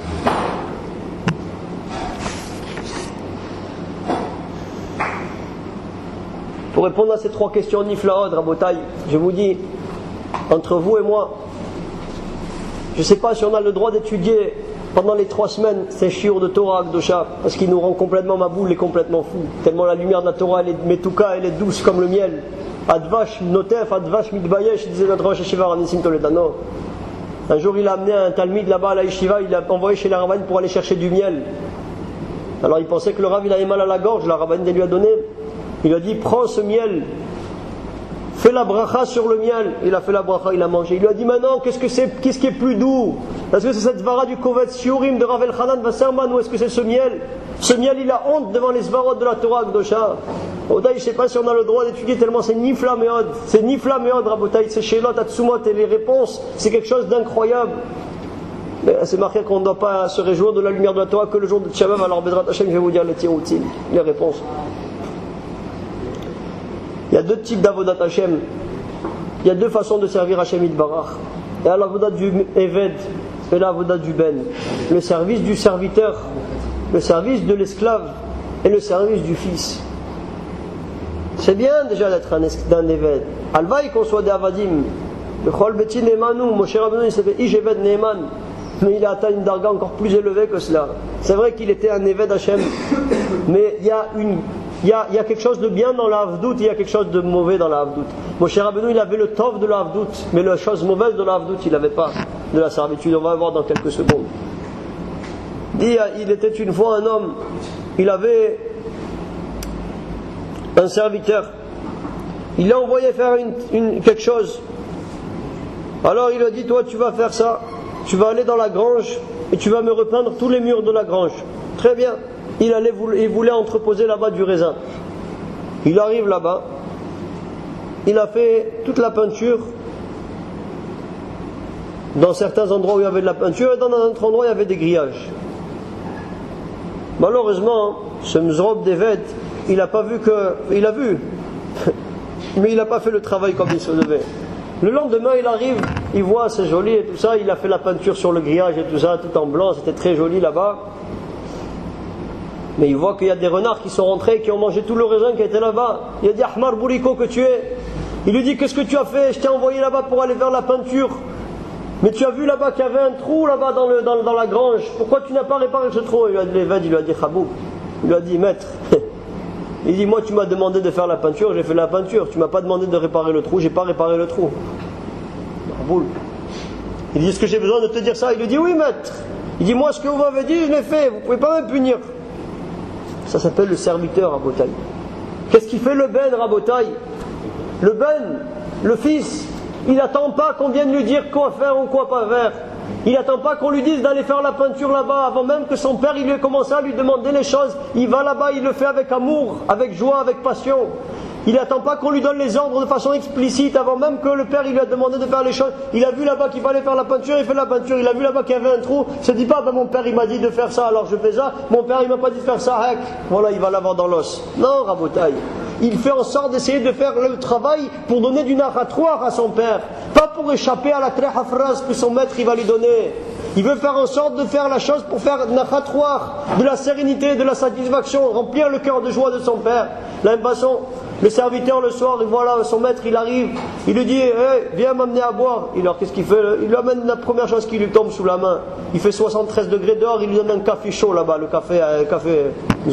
Pour répondre à ces trois questions niflaod, Rabotai, je vous dis, entre vous et moi, je ne sais pas si on a le droit d'étudier pendant les trois semaines ces shiur de Torah Akdosha, parce qu'il nous rend complètement maboul et complètement fou. Tellement la lumière de la Torah, elle est metouka, elle est douce comme le miel. Advash notef, advash mitbayesh, disait notre Rosh Yeshiva Ranissim Toledano. Un jour, il a amené un talmid là-bas à la Yeshiva, il l'a envoyé chez la Rabbane pour aller chercher du miel. Alors il pensait que le Rav il avait mal à la gorge, la Rabbane lui a donné. Il a dit, prends ce miel, fais la bracha sur le miel. Il a fait la bracha, il a mangé. Il lui a dit, maintenant, qu'est-ce que c'est, qu'est-ce qui est plus doux? Est-ce que c'est cette vara du Kovetz Shiurim de Rav Elchanan Wasserman ou est-ce que c'est ce miel? Ce miel, il a honte devant les svarot de la Torah Akdosha. Rabotai, je ne sais pas si on a le droit d'étudier tellement c'est nifla meod. C'est nifla meod, Rabotai, c'est Shelot, Atsumot et les réponses, c'est quelque chose d'incroyable. Mais c'est marqué qu'on ne doit pas se réjouir de la lumière de la Torah que le jour de Tchavem. Alors, Bezrat Hashem, je vais vous dire les tiroutim, les réponses. Il y a deux types d'avodat Hashem. Il y a deux façons de servir Hashem Yitbarach. Il y a l'avodat du Eved et l'avodat du Ben. Le service du serviteur, le service de l'esclave et le service du fils. C'est bien déjà d'être un, un Eved. Alvaï qu'on soit des Avadim. Le Chol Beti Neemanu, Moshe Rabbeinu il s'appelle Ish Eved Neeman. Mais il a atteint une darga encore plus élevée que cela. C'est vrai qu'il était un Eved Hashem. Mais il y a une Il y, a, il y a quelque chose de bien dans la Havdout, il y a quelque chose de mauvais dans la Havdout. Moshe Rabbeinu, il avait le tov de la Havdout, mais la chose mauvaise de la Havdout, il n'avait pas de la servitude. On va voir dans quelques secondes. Il, il était une fois un homme, il avait un serviteur. Il l'a envoyé faire une, une, quelque chose. Alors il a dit, toi tu vas faire ça, tu vas aller dans la grange et tu vas me repeindre tous les murs de la grange. Très bien. Il, allait, il voulait entreposer là-bas du raisin. Il arrive là-bas, il a fait toute la peinture. Dans certains endroits où il y avait de la peinture, et dans d'autres endroits il y avait des grillages. Malheureusement, ce Mzrob d'Eved, il n'a pas vu que. Il a vu, mais il n'a pas fait le travail comme il se devait. Le lendemain, il arrive, il voit, c'est joli et tout ça, il a fait la peinture sur le grillage et tout ça, tout en blanc, c'était très joli là-bas. Mais il voit qu'il y a des renards qui sont rentrés, qui ont mangé tout le raisin qui était là-bas. Il a dit, Ahmar Bouriko que tu es. Il lui dit, qu'est-ce que tu as fait? Je t'ai envoyé là-bas pour aller vers la peinture. Mais tu as vu là-bas qu'il y avait un trou là-bas dans, le, dans, dans la grange. Pourquoi tu n'as pas réparé ce trou? Il lui a dit, l'Eved, il lui a dit, Khabou. Il lui a dit, maître. Il dit, moi tu m'as demandé de faire la peinture, j'ai fait la peinture. Tu m'as pas demandé de réparer le trou, j'ai pas réparé le trou. Boule. Il dit, est-ce que j'ai besoin de te dire ça? Il lui dit, oui maître. Il dit, moi ce que vous m'avez dit, je l'ai fait, vous ne pouvez pas me punir. Ça s'appelle le serviteur, Rabotaï. Qu'est-ce qu'il fait le ben, Rabotaï? Le ben, le fils, il n'attend pas qu'on vienne lui dire quoi faire ou quoi pas faire. Il n'attend pas qu'on lui dise d'aller faire la peinture là-bas, avant même que son père il lui ait commencé à lui demander les choses. Il va là-bas, il le fait avec amour, avec joie, avec passion. Il n'attend pas qu'on lui donne les ordres de façon explicite, avant même que le père il lui a demandé de faire les choses. Il a vu là-bas qu'il fallait faire la peinture, il fait la peinture. Il a vu là-bas qu'il y avait un trou, il ne se dit pas, ben, mon père il m'a dit de faire ça, alors je fais ça. Mon père il m'a pas dit de faire ça, hec. Voilà, il va l'avoir dans l'os. Non, Rabotaï. Il fait en sorte d'essayer de faire le travail pour donner du narratoire à son père, pas pour échapper à la tréha phrase que son maître il va lui donner. Il veut faire en sorte de faire la chose pour faire narratoire, de la sérénité, de la satisfaction, remplir le cœur de joie de son père. La même façon, le serviteur le soir, il voit là son maître, il arrive, il lui dit, hey, viens m'amener à boire. Et alors qu'est-ce qu'il fait? Il lui amène la première chose qui lui tombe sous la main. Il fait soixante-treize degrés dehors, il lui donne un café chaud là-bas, le café, euh, café,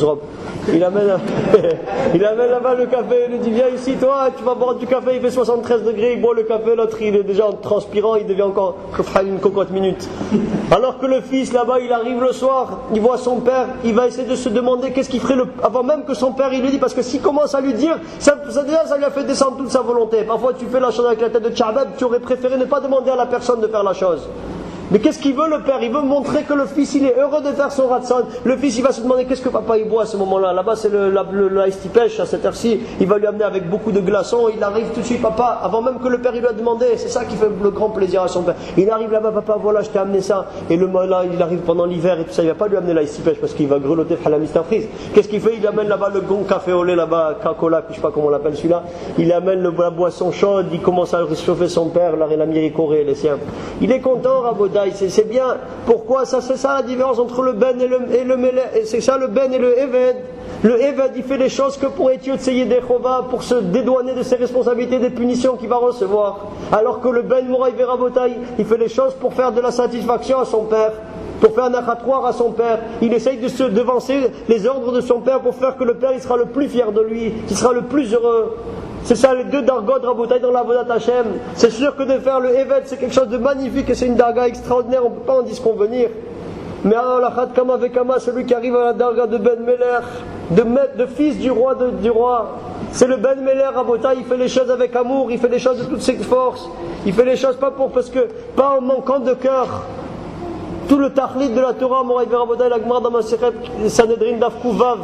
il amène, il amène là-bas le café, il lui dit, viens ici toi, tu vas boire du café, il fait soixante-treize degrés, il boit le café, l'autre il est déjà en transpirant, il devient encore une cocotte minute. Alors que le fils là-bas, il arrive le soir, il voit son père, il va essayer de se demander qu'est-ce qu'il ferait le... avant même que son père il lui dit, parce que s'il commence à lui dire, ça, ça, déjà ça lui a fait descendre toute sa volonté. Parfois tu fais la chose avec la tête de Tcharbeb, tu aurais préféré ne pas demander à la personne de faire la chose. Mais qu'est-ce qu'il veut le père? Il veut montrer que le fils il est heureux de faire son ratson. Le fils il va se demander qu'est-ce que papa il boit à ce moment-là. Là-bas c'est le, la, le, le ice pêche à cette heure-ci. Il va lui amener avec beaucoup de glaçons. Il arrive tout de suite, papa, avant même que le père il lui a demandé. C'est ça qui fait le grand plaisir à son père. Il arrive là-bas, papa, voilà, je t'ai amené ça. Et le là il arrive pendant l'hiver et tout ça. Il va pas lui amener l'ice pêche parce qu'il va grelotter la mystafrise. Qu'est-ce qu'il fait? Il amène là-bas le bon café au lait là-bas, Coca-Cola, je sais pas comment on l'appelle celui-là. Il amène le, la boisson chaude. Il commence à réchauffer son père, la, la miricorée, les siens. Il est content, Rabodaï, c'est, c'est bien. Pourquoi ça? C'est ça la différence entre le ben et le, et le melech. C'est ça le ben et le eved. Le eved il fait les choses que pour Etiot Seyed Echova, pour se dédouaner de ses responsabilités, des punitions qu'il va recevoir. Alors que le ben Mouraï Verabotaï, il fait les choses pour faire de la satisfaction à son père, pour faire un narratoire à son père. Il essaye de se devancer les ordres de son père pour faire que le père il sera le plus fier de lui, qu'il sera le plus heureux. C'est ça les deux dargod Rabotaï dans la Vodat Hashem. C'est sûr que de faire le Eved c'est quelque chose de magnifique et c'est une darga extraordinaire, on ne peut pas en disconvenir. Mais alors la Khat Kama Vekama, celui qui arrive à la darga de Ben Meler, de maître, de fils du roi, de, du roi, c'est le Ben Meler Rabotaï, il fait les choses avec amour, il fait les choses de toutes ses forces, il fait les choses pas pour, parce que, pas en manquant de cœur. Tout le tahlit de la Torah, Moraï Verabotaï, la Gemara dans Masechet Sanhedrin Daf Kuvav,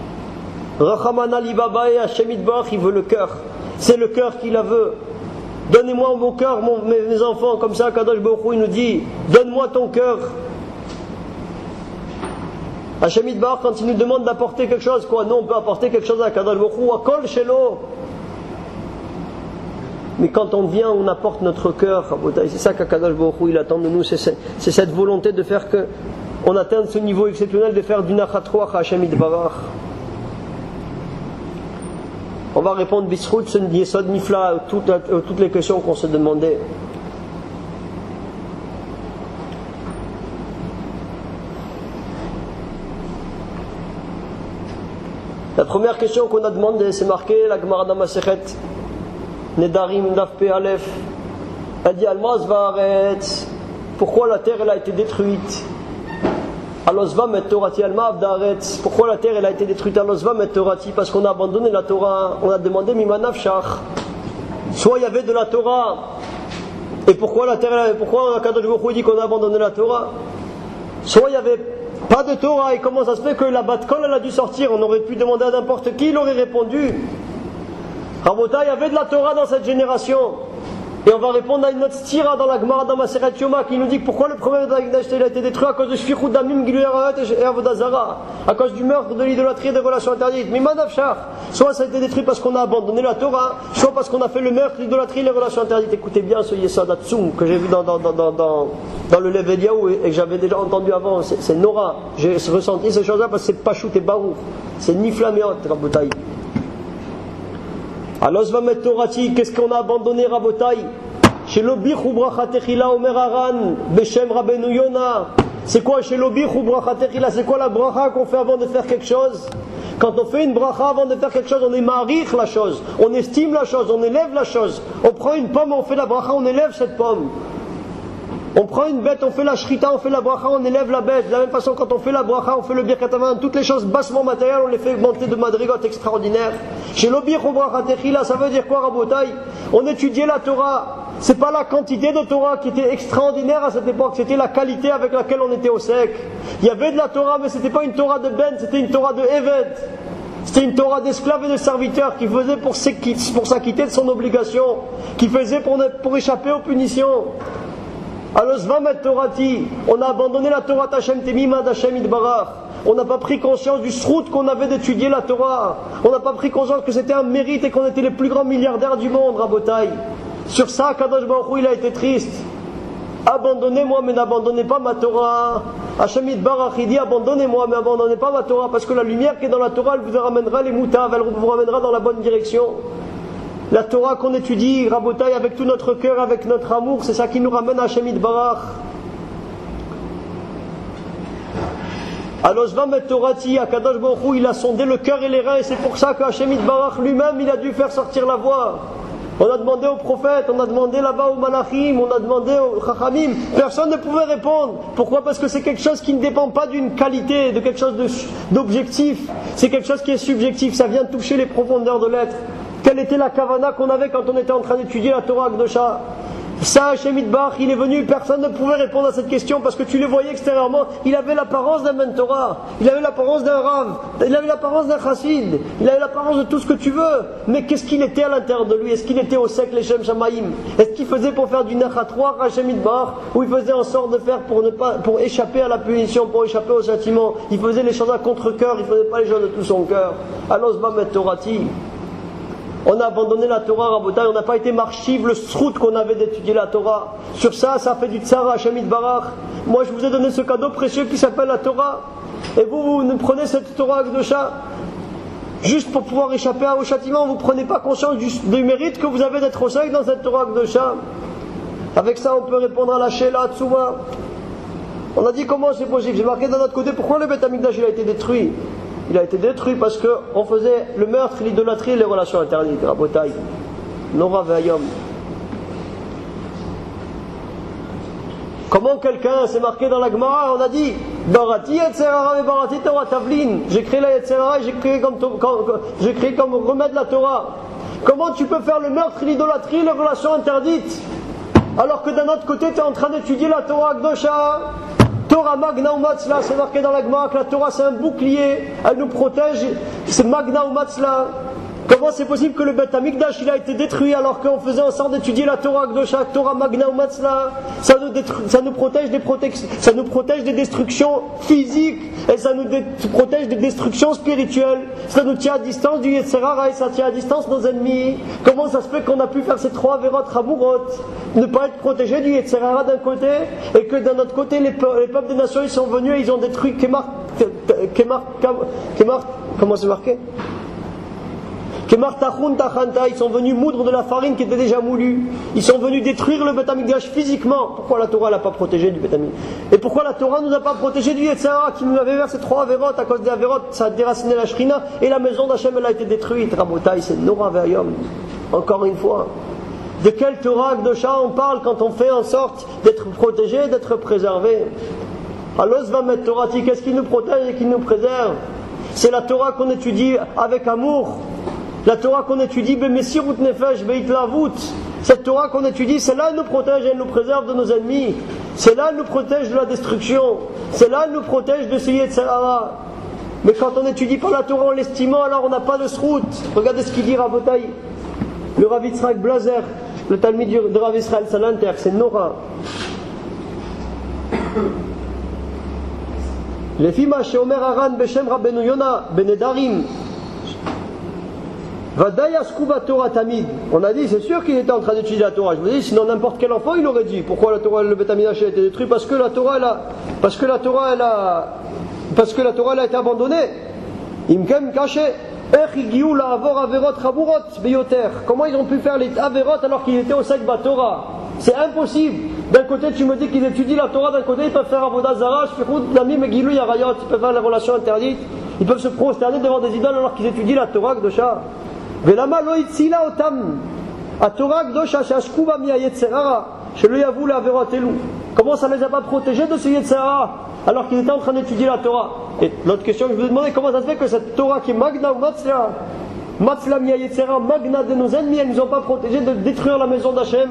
Rachamana Libabae Hashem Yitbarach, il veut le cœur. C'est le cœur qui la veut. Donnez-moi mon cœur, mon, mes, mes enfants, comme ça, Kadosh Baruch Hu, il nous dit, donne-moi ton cœur. Hashem Yitbarach, quand il nous demande d'apporter quelque chose, quoi, nous on peut apporter quelque chose à Kadosh Baruch Hu, à Kol Shelo. Mais quand on vient, on apporte notre cœur. C'est ça qu'Akadosh Baruch Hu, il attend de nous, c'est, c'est cette volonté de faire que on atteigne ce niveau exceptionnel de faire du Nachatruach à Hashem Yitbarach. On va répondre Bisrout, ce Yesod Nifla, à toutes, à toutes les questions qu'on se demandait. La première question qu'on a demandé, c'est marqué la Gemara dans Masechet Nedarim Daf Pe Aleph. Elle dit Almaz Vaaretz. Pourquoi la terre elle a été détruite? Alosva met Torati Alma Avdaretz. Pourquoi la terre elle a été détruite? Alosva met Torati. Parce qu'on a abandonné la Torah. On a demandé Mimanav Shach. Soit il y avait de la Torah. Et pourquoi la terre, pourquoi Kadosh Baruch Hu dit qu'on a abandonné la Torah? Soit il y avait pas de Torah. Et comment ça se fait que la Bat-Kol elle a dû sortir? On aurait pu demander à n'importe qui, il aurait répondu. Rabotai, il y avait de la Torah dans cette génération. Et on va répondre à une autre stira dans la Gemara dans Masechet Yoma qui nous dit pourquoi le premier d'Agdash a été détruit à cause de Shfichut Damim, Gilui Arayot et Avodazara, à cause du meurtre, de l'idolâtrie et des relations interdites. Mimanav Shach. Soit ça a été détruit parce qu'on a abandonné la Torah, soit parce qu'on a fait le meurtre, l'idolâtrie et les relations interdites. Écoutez bien ce Yesod Atsum que j'ai vu dans, dans, dans, dans, dans, dans le Lev Eliyahu et que j'avais déjà entendu avant. C'est, c'est Nora. J'ai ressenti ces choses-là parce que c'est Pachout et Baruch. C'est Niflameot, Rabotai. Alors, va mettre Torati, qu'est-ce qu'on a abandonné, Rabotai? Chez l'Obich ou Brachatechila Omer Aran, Beshem Rabbeinu Yona. C'est quoi chez l'Obich ou Brachatechila? C'est quoi la bracha qu'on fait avant de faire quelque chose? Quand on fait une bracha avant de faire quelque chose, on est marich la chose, on estime la chose, on élève la chose. On prend une pomme, on fait la bracha, on élève cette pomme. On prend une bête, on fait la shrita, on fait la bracha, on élève la bête. De la même façon, quand on fait la bracha, on fait le birkat hamazon, toutes les choses bassement matérielles, on les fait monter de madrigotes extraordinaires. Chez l'obir au bracha techila, ça veut dire quoi, Rabotai? On étudiait la Torah. C'est pas la quantité de Torah qui était extraordinaire à cette époque, c'était la qualité avec laquelle on était au sec. Il y avait de la Torah, mais c'était pas une Torah de ben, c'était une Torah de Eved. C'était une Torah d'esclaves et de serviteurs qui faisait pour s'acquitter de son obligation, qui faisait pour, pour échapper aux punitions. Alors, Torati, on a abandonné la Torah d'Hachem Temima d'Hachem Idbarach. On n'a pas pris conscience du srout qu'on avait d'étudier la Torah. On n'a pas pris conscience que c'était un mérite et qu'on était les plus grands milliardaires du monde, Rabotai. Sur ça, Kadosh Baruch Hu, il a été triste. Abandonnez-moi, mais n'abandonnez pas ma Torah. Hachem Idbarach, il dit abandonnez-moi, mais abandonnez pas ma Torah, parce que la lumière qui est dans la Torah, elle vous ramènera les moutaves, elle vous ramènera dans la bonne direction. La Torah qu'on étudie, Rabotai, avec tout notre cœur, avec notre amour, c'est ça qui nous ramène à Hachem Yitbarach. Alors, Zvam et Torati, Akadosh Baruch Hu, il a sondé le cœur et les reins, et c'est pour ça que Hachem Yitbarach lui-même, il a dû faire sortir la voix. On a demandé aux prophètes, on a demandé là-bas aux malachim, on a demandé aux chachamim, personne ne pouvait répondre. Pourquoi? Parce que c'est quelque chose qui ne dépend pas d'une qualité, de quelque chose de, d'objectif. C'est quelque chose qui est subjectif, ça vient toucher les profondeurs de l'être. Quelle était la kavana qu'on avait quand on était en train d'étudier la Torah Akdosha? Ça, Hachem Yitbarach, il est venu, personne ne pouvait répondre à cette question parce que tu le voyais extérieurement, il avait l'apparence d'un Ben Torah, il avait l'apparence d'un Rav, il avait l'apparence d'un Chassid, il avait l'apparence de tout ce que tu veux, mais qu'est-ce qu'il était à l'intérieur de lui? Est-ce qu'il était au sec, les Shem Shamaïm? Est-ce qu'il faisait pour faire du Nachatroir à Hachem Yitbarach, ou il faisait en sorte de faire pour ne pas, pour échapper à la punition, pour échapper au châtiment? Il faisait les choses à contre-cœur, il faisait pas les choses de tout son cœur. Alors, Zvam et Torati. On a abandonné la Torah, Rabotai, on n'a pas été marchive le srout qu'on avait d'étudier la Torah. Sur ça, ça fait du tsar à Hachem Yitbarach. Moi, je vous ai donné ce cadeau précieux qui s'appelle la Torah. Et vous, vous ne prenez cette Torah Akdosha juste pour pouvoir échapper au châtiment. Vous ne prenez pas conscience du, du mérite que vous avez d'être au seuil dans cette Torah Akdosha. Avec ça, on peut répondre à la Sheila Tsuma. On a dit comment c'est possible. J'ai marqué d'un autre côté pourquoi le Beth Amikdash il a été détruit. Il a été détruit parce qu'on faisait le meurtre, l'idolâtrie et les relations interdites. Rabotai, Nora Ve'ayom. Comment quelqu'un, c'est marqué dans la Gemara, on a dit Barati Yetzerara et Barati Torah Tavlin. J'ai créé la Yetzerara et j'ai créé comme, comme, j'ai créé comme remède la Torah. Comment tu peux faire le meurtre, l'idolâtrie et les relations interdites alors que d'un autre côté tu es en train d'étudier la Torah Akdosha? Torah Magna Umatzla, c'est marqué dans la Gemara que la Torah c'est un bouclier, elle nous protège, c'est Magna Umatzla. Comment c'est possible que le Beth Amikdash il a été détruit alors qu'on faisait en sorte d'étudier la Torah Akdosha, Torah Magna Umatzla? Ça nous, détru- ça nous protège des protex- ça nous protège des destructions physiques et ça nous dé- protège des destructions spirituelles. Ça nous tient à distance du Yetzerara et ça tient à distance nos ennemis. Comment ça se fait qu'on a pu faire ces trois Averot Hamurot, ne pas être protégé du Yetzerara d'un côté et que d'un autre côté les, pe- les peuples des nations ils sont venus et ils ont détruit Kemar, Kemar, Kemar, comment c'est marqué? Ils sont venus moudre de la farine qui était déjà moulue. Ils sont venus détruire le Beth Amikdash physiquement. Pourquoi la Torah n'a pas protégé du Beth Amikdash? Et pourquoi la Torah nous a pas protégé du Yetzirah qui nous avait versé trois Averot? À cause des Averot, ça a déraciné la Shrina et la maison d'Hachem elle a été détruite. Rabotai, c'est Nora Ve'ayom. Encore une fois. De quelle Torah Akdosha on parle quand on fait en sorte d'être protégé, d'être préservé? Alors, va mettre Torati, qu'est-ce qui nous protège et qui nous préserve? C'est la Torah qu'on étudie avec amour. La Torah qu'on étudie, Bemesirut Nefesh, Beitlavut. Cette Torah qu'on étudie, celle-là elle nous protège, elle nous préserve de nos ennemis. Celle-là elle nous protège de la destruction. Celle-là elle nous protège de ce Yetzirah. Mais quand on n'étudie pas la Torah en l'estimant, alors on n'a pas de srout. Regardez ce qu'il dit Rabotai. Le Rav Yitzhak Blazer, le Talmid de Rav Israël Salanter, c'est Nora. Les filles Omer Aran Beshem Rabbeinu Yona Benedarim. On a dit, c'est sûr qu'il était en train d'étudier la Torah. Je vous dis, sinon n'importe quel enfant il aurait dit. Pourquoi la Torah, le Beth Amikdash a été détruit? Parce que la Torah, elle a, parce que la Torah, elle a, parce que la Torah, elle a été abandonnée. Imkem caché. Comment ils ont pu faire les Averot alors qu'ils étaient au sec de Torah? C'est impossible. D'un côté, tu me dis qu'ils étudient la Torah, d'un côté, ils peuvent faire Avodah Zarah, Shfichut, Namim et Gilui Arayot, ils peuvent faire les relations interdites, ils peuvent se prosterner devant des idoles alors qu'ils étudient la Torah Kdosha. Velama lo itzila otam. A Torah Kdosha, shashkuva mi hayetzerara, shelo yavu la Averot elu. Comment ça ne les a pas protégés de ce Yetzirah alors qu'ils étaient en train d'étudier la Torah? Et l'autre question que je vous ai demandé, comment ça se fait que cette Torah qui est Magna ou Matzla, Matzla miya Yetzirah, Magna de nos ennemis, elles ne nous ont pas protégés de détruire la maison d'Hachem?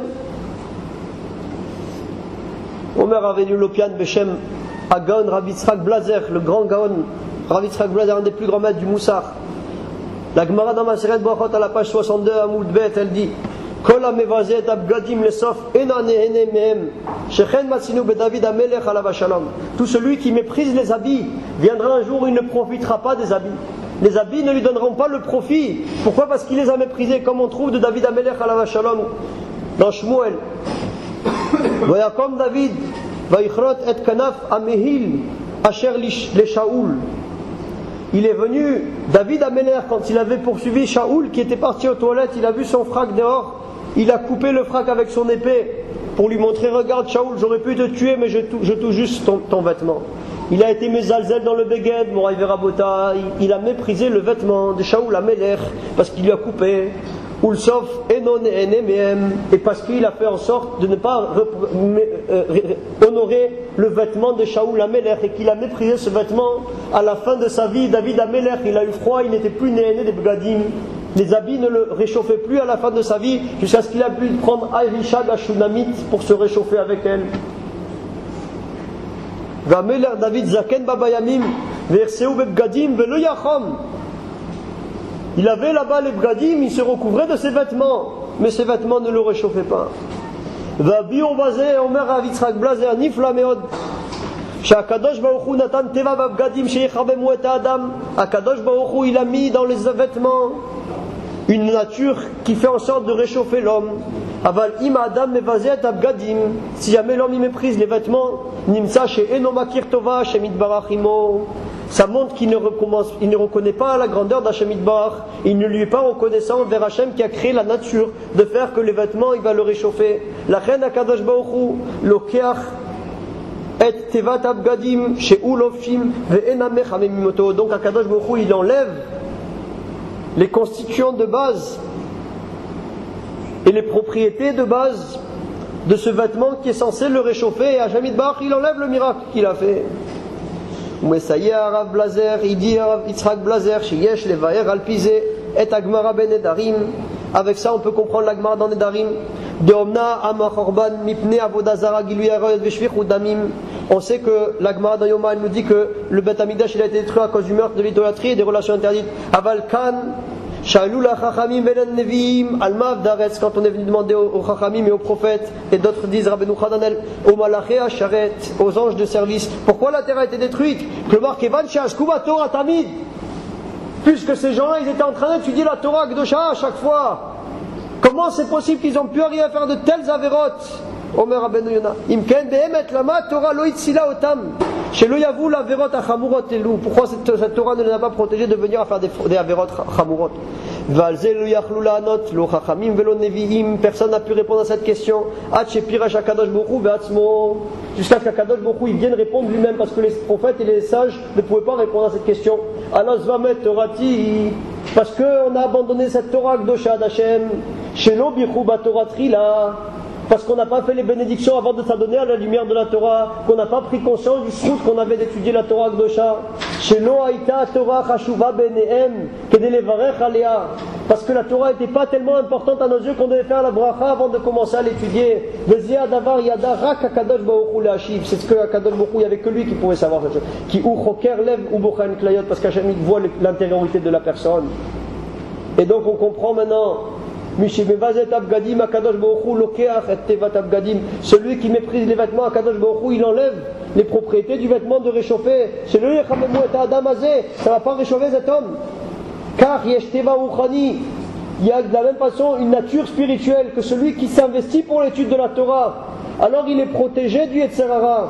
Omer avait lu l'Opian Beshem à Gaon Rabbi Yitzhak Blazer, le grand Gaon, Rabbi Yitzhak Blazer, un des plus grands maîtres du Moussar. La Gemara dans Maseret Brachot à la page soixante-deux à Moud Bet, elle dit Kol ha-mevazeh et abgadim lesof ena nehene mehem shechen matzinu bedavid hamelech alav shalom. Tout celui qui méprise les habits viendra un jour où il ne profitera pas des habits. Les habits ne lui donneront pas le profit. Pourquoi? Parce qu'il les a méprisés, comme on trouve de David hamelech alav shalom dans Shmuel. Vayakom David vayichrot et kanaf amehil asher le Shaoul. Il est venu, David Améler, quand il avait poursuivi Shaoul qui était parti aux toilettes, il a vu son frac dehors, il a coupé le frac avec son épée pour lui montrer, regarde Shaoul, j'aurais pu te tuer mais je, tou- je touche juste ton, ton vêtement. Il a été mezalzel dans le beged, Moraï Verabota, il, il a méprisé le vêtement de Shaoul Améler parce qu'il lui a coupé. Ulsof enon enemem, et parce qu'il a fait en sorte de ne pas rep- euh, honorer le vêtement de Shaoul Améler et qu'il a méprisé ce vêtement à la fin de sa vie. David Améler, il a eu froid, il n'était plus néné des begadim. Les habits ne le réchauffaient plus à la fin de sa vie jusqu'à ce qu'il a pu prendre Aïrisha Gashunamit pour se réchauffer avec elle. Vameler David Zaken Babayamim Verseu Begadim Velo Yachom. Il avait là-bas les bgadim, il se recouvrait de ses vêtements, mais ses vêtements ne le réchauffaient pas. Vabi Obazé, Omer Avitzrak Blazer, Nifla Meod. Shakadosh Baruch Hu Natan Teva Babgadim Sheichabemu et Adam. Akadosh Baruch Hu, il a mis dans les vêtements une nature qui fait en sorte de réchauffer l'homme. Aval im Adam Mevazé et Abgadim. Si jamais l'homme y méprise les vêtements, Nimsa She Enomakir Tova She Mitbarachimo. Ça montre qu'il ne, il ne reconnaît pas la grandeur d'Hachem Yitbarach. Il ne lui est pas reconnaissant envers Hachem qui a créé la nature de faire que les vêtements, il va le réchauffer. La reine Akadosh Baruch Hu, Lokeach et Tevat Abgadim, chez Ulofim, Ve'enamech Hamemimoto. Donc Akadosh Baruch Hu, il enlève les constituants de base et les propriétés de base de ce vêtement qui est censé le réchauffer. Et Hachem Yitbarach, il enlève le miracle qu'il a fait. Mais ça y est, Rav Blazer, il dit Rav Yitzhak Blazer, Sheyesh levaer alpizé et Agmara ben Nedarim. Avec ça, on peut comprendre l'Agmara dans Nedarim. De Omna Amachorban Mipne Avodazara Gilui Arod Veshvich Udamim. On sait que l'Agmara dans Yoma, elle nous dit que le Beth Amikdash il a été détruit à cause du meurtre, de l'idolâtrie et des relations interdites. Aval Kan. Shalou la Chachamim velen Neviim Almav Daretz, quand on est venu demander aux Chachamim et aux prophètes, et d'autres disent Rabbeinu Chananel, aux Malaché Hacharet, aux anges de service, pourquoi la terre a été détruite? Que marque Evan Shashkuba Torah Tamid, puisque ces gens-là ils étaient en train d'étudier la Torah Gdosha à chaque fois. Comment c'est possible qu'ils ont pu arriver à faire de telles avérotes? Omer Rabbeinu Yona Imken Behemet Lama Torah Lo Itzila Otam. Chez le Yavou, la Averot à Chamurot et Lou. Pourquoi cette, cette Torah ne les a pas protégés de venir à faire des, des Averot Chamurot? Valzel lo Yachlou la Anot, lo Chachamim velo Neviim. Personne n'a pu répondre à cette question. Hach Pirash Akadosh Bochou Beatzmo. Jusqu'à ce qu'Akadosh Bochou il vienne répondre lui-même, parce que les prophètes et les sages ne pouvaient pas répondre à cette question. Alos Vamet Torati. Parce qu'on a abandonné cette Torah Gdosha d'Hachem. Chez lo Bichou Batorah Trila. Parce qu'on n'a pas fait les bénédictions avant de s'adonner à la lumière de la Torah, qu'on n'a pas pris conscience du soute qu'on avait d'étudier la Torah Gdosha. Chez Lo Haïta Torah Chashuva Benehem, Kedelevarech Alea. Parce que la Torah n'était pas tellement importante à nos yeux qu'on devait faire la bracha avant de commencer à l'étudier. Vezia Davar Yada Rak Akadosh Baruch Hu Le'ashiv. C'est ce que Akadosh Baruch Hu, il n'y avait que lui qui pouvait savoir cette chose. Qui ou Choker Lev ou Bochain Klayot, parce qu'Hachem voit l'intériorité de la personne. Et donc on comprend maintenant. Celui qui méprise les vêtements, Akadosh Baruch Hu, il enlève les propriétés du vêtement de réchauffer. C'est lui qui ça ne va pas réchauffer cet homme. Car il y a de la même façon une nature spirituelle que celui qui s'investit pour l'étude de la Torah. Alors il est protégé du Yetzirah.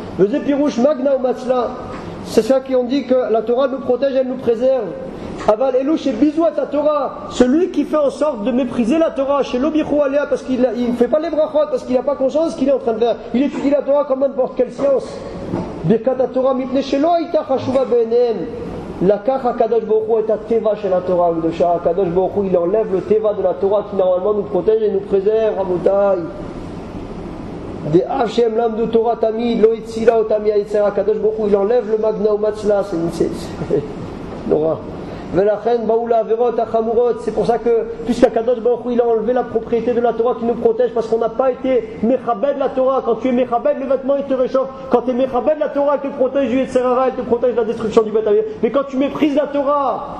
C'est ça qui ont dit que la Torah nous protège, elle nous préserve. Aval Elouch et bisou à ta Torah. Celui qui fait en sorte de mépriser la Torah, chez l'Obichou Aléa, parce qu'il ne fait pas les brachot, parce qu'il n'a pas conscience de ce qu'il est en train de faire. Il étudie la Torah comme n'importe quelle science. Birkat Torah mipne shelo aïta chashuva be'enem. La kach HaKadosh Baruch Hu est à teva chez la Torah. HaKadosh Baruch Hu, il enlève le teva de la Torah qui normalement nous protège et nous préserve. Rabotai. Des Hachem l'âme de Torah Tamid, Loïtsila Otami Aïtsera Kadosh Bokhu, il enlève le Magna ou Matzla, c'est une Nora. C'est pour ça que, puisqu'Akadosh Baruch Hu il a enlevé la propriété de la Torah qui nous protège, parce qu'on n'a pas été Mechabed la Torah. Quand tu es Mechabed, les vêtements ils te réchauffent. Quand tu es Mechabed la Torah, elle te protège du Yetzerara, elle te protège de la destruction du Beth Amikdash. Mais quand tu méprises la Torah,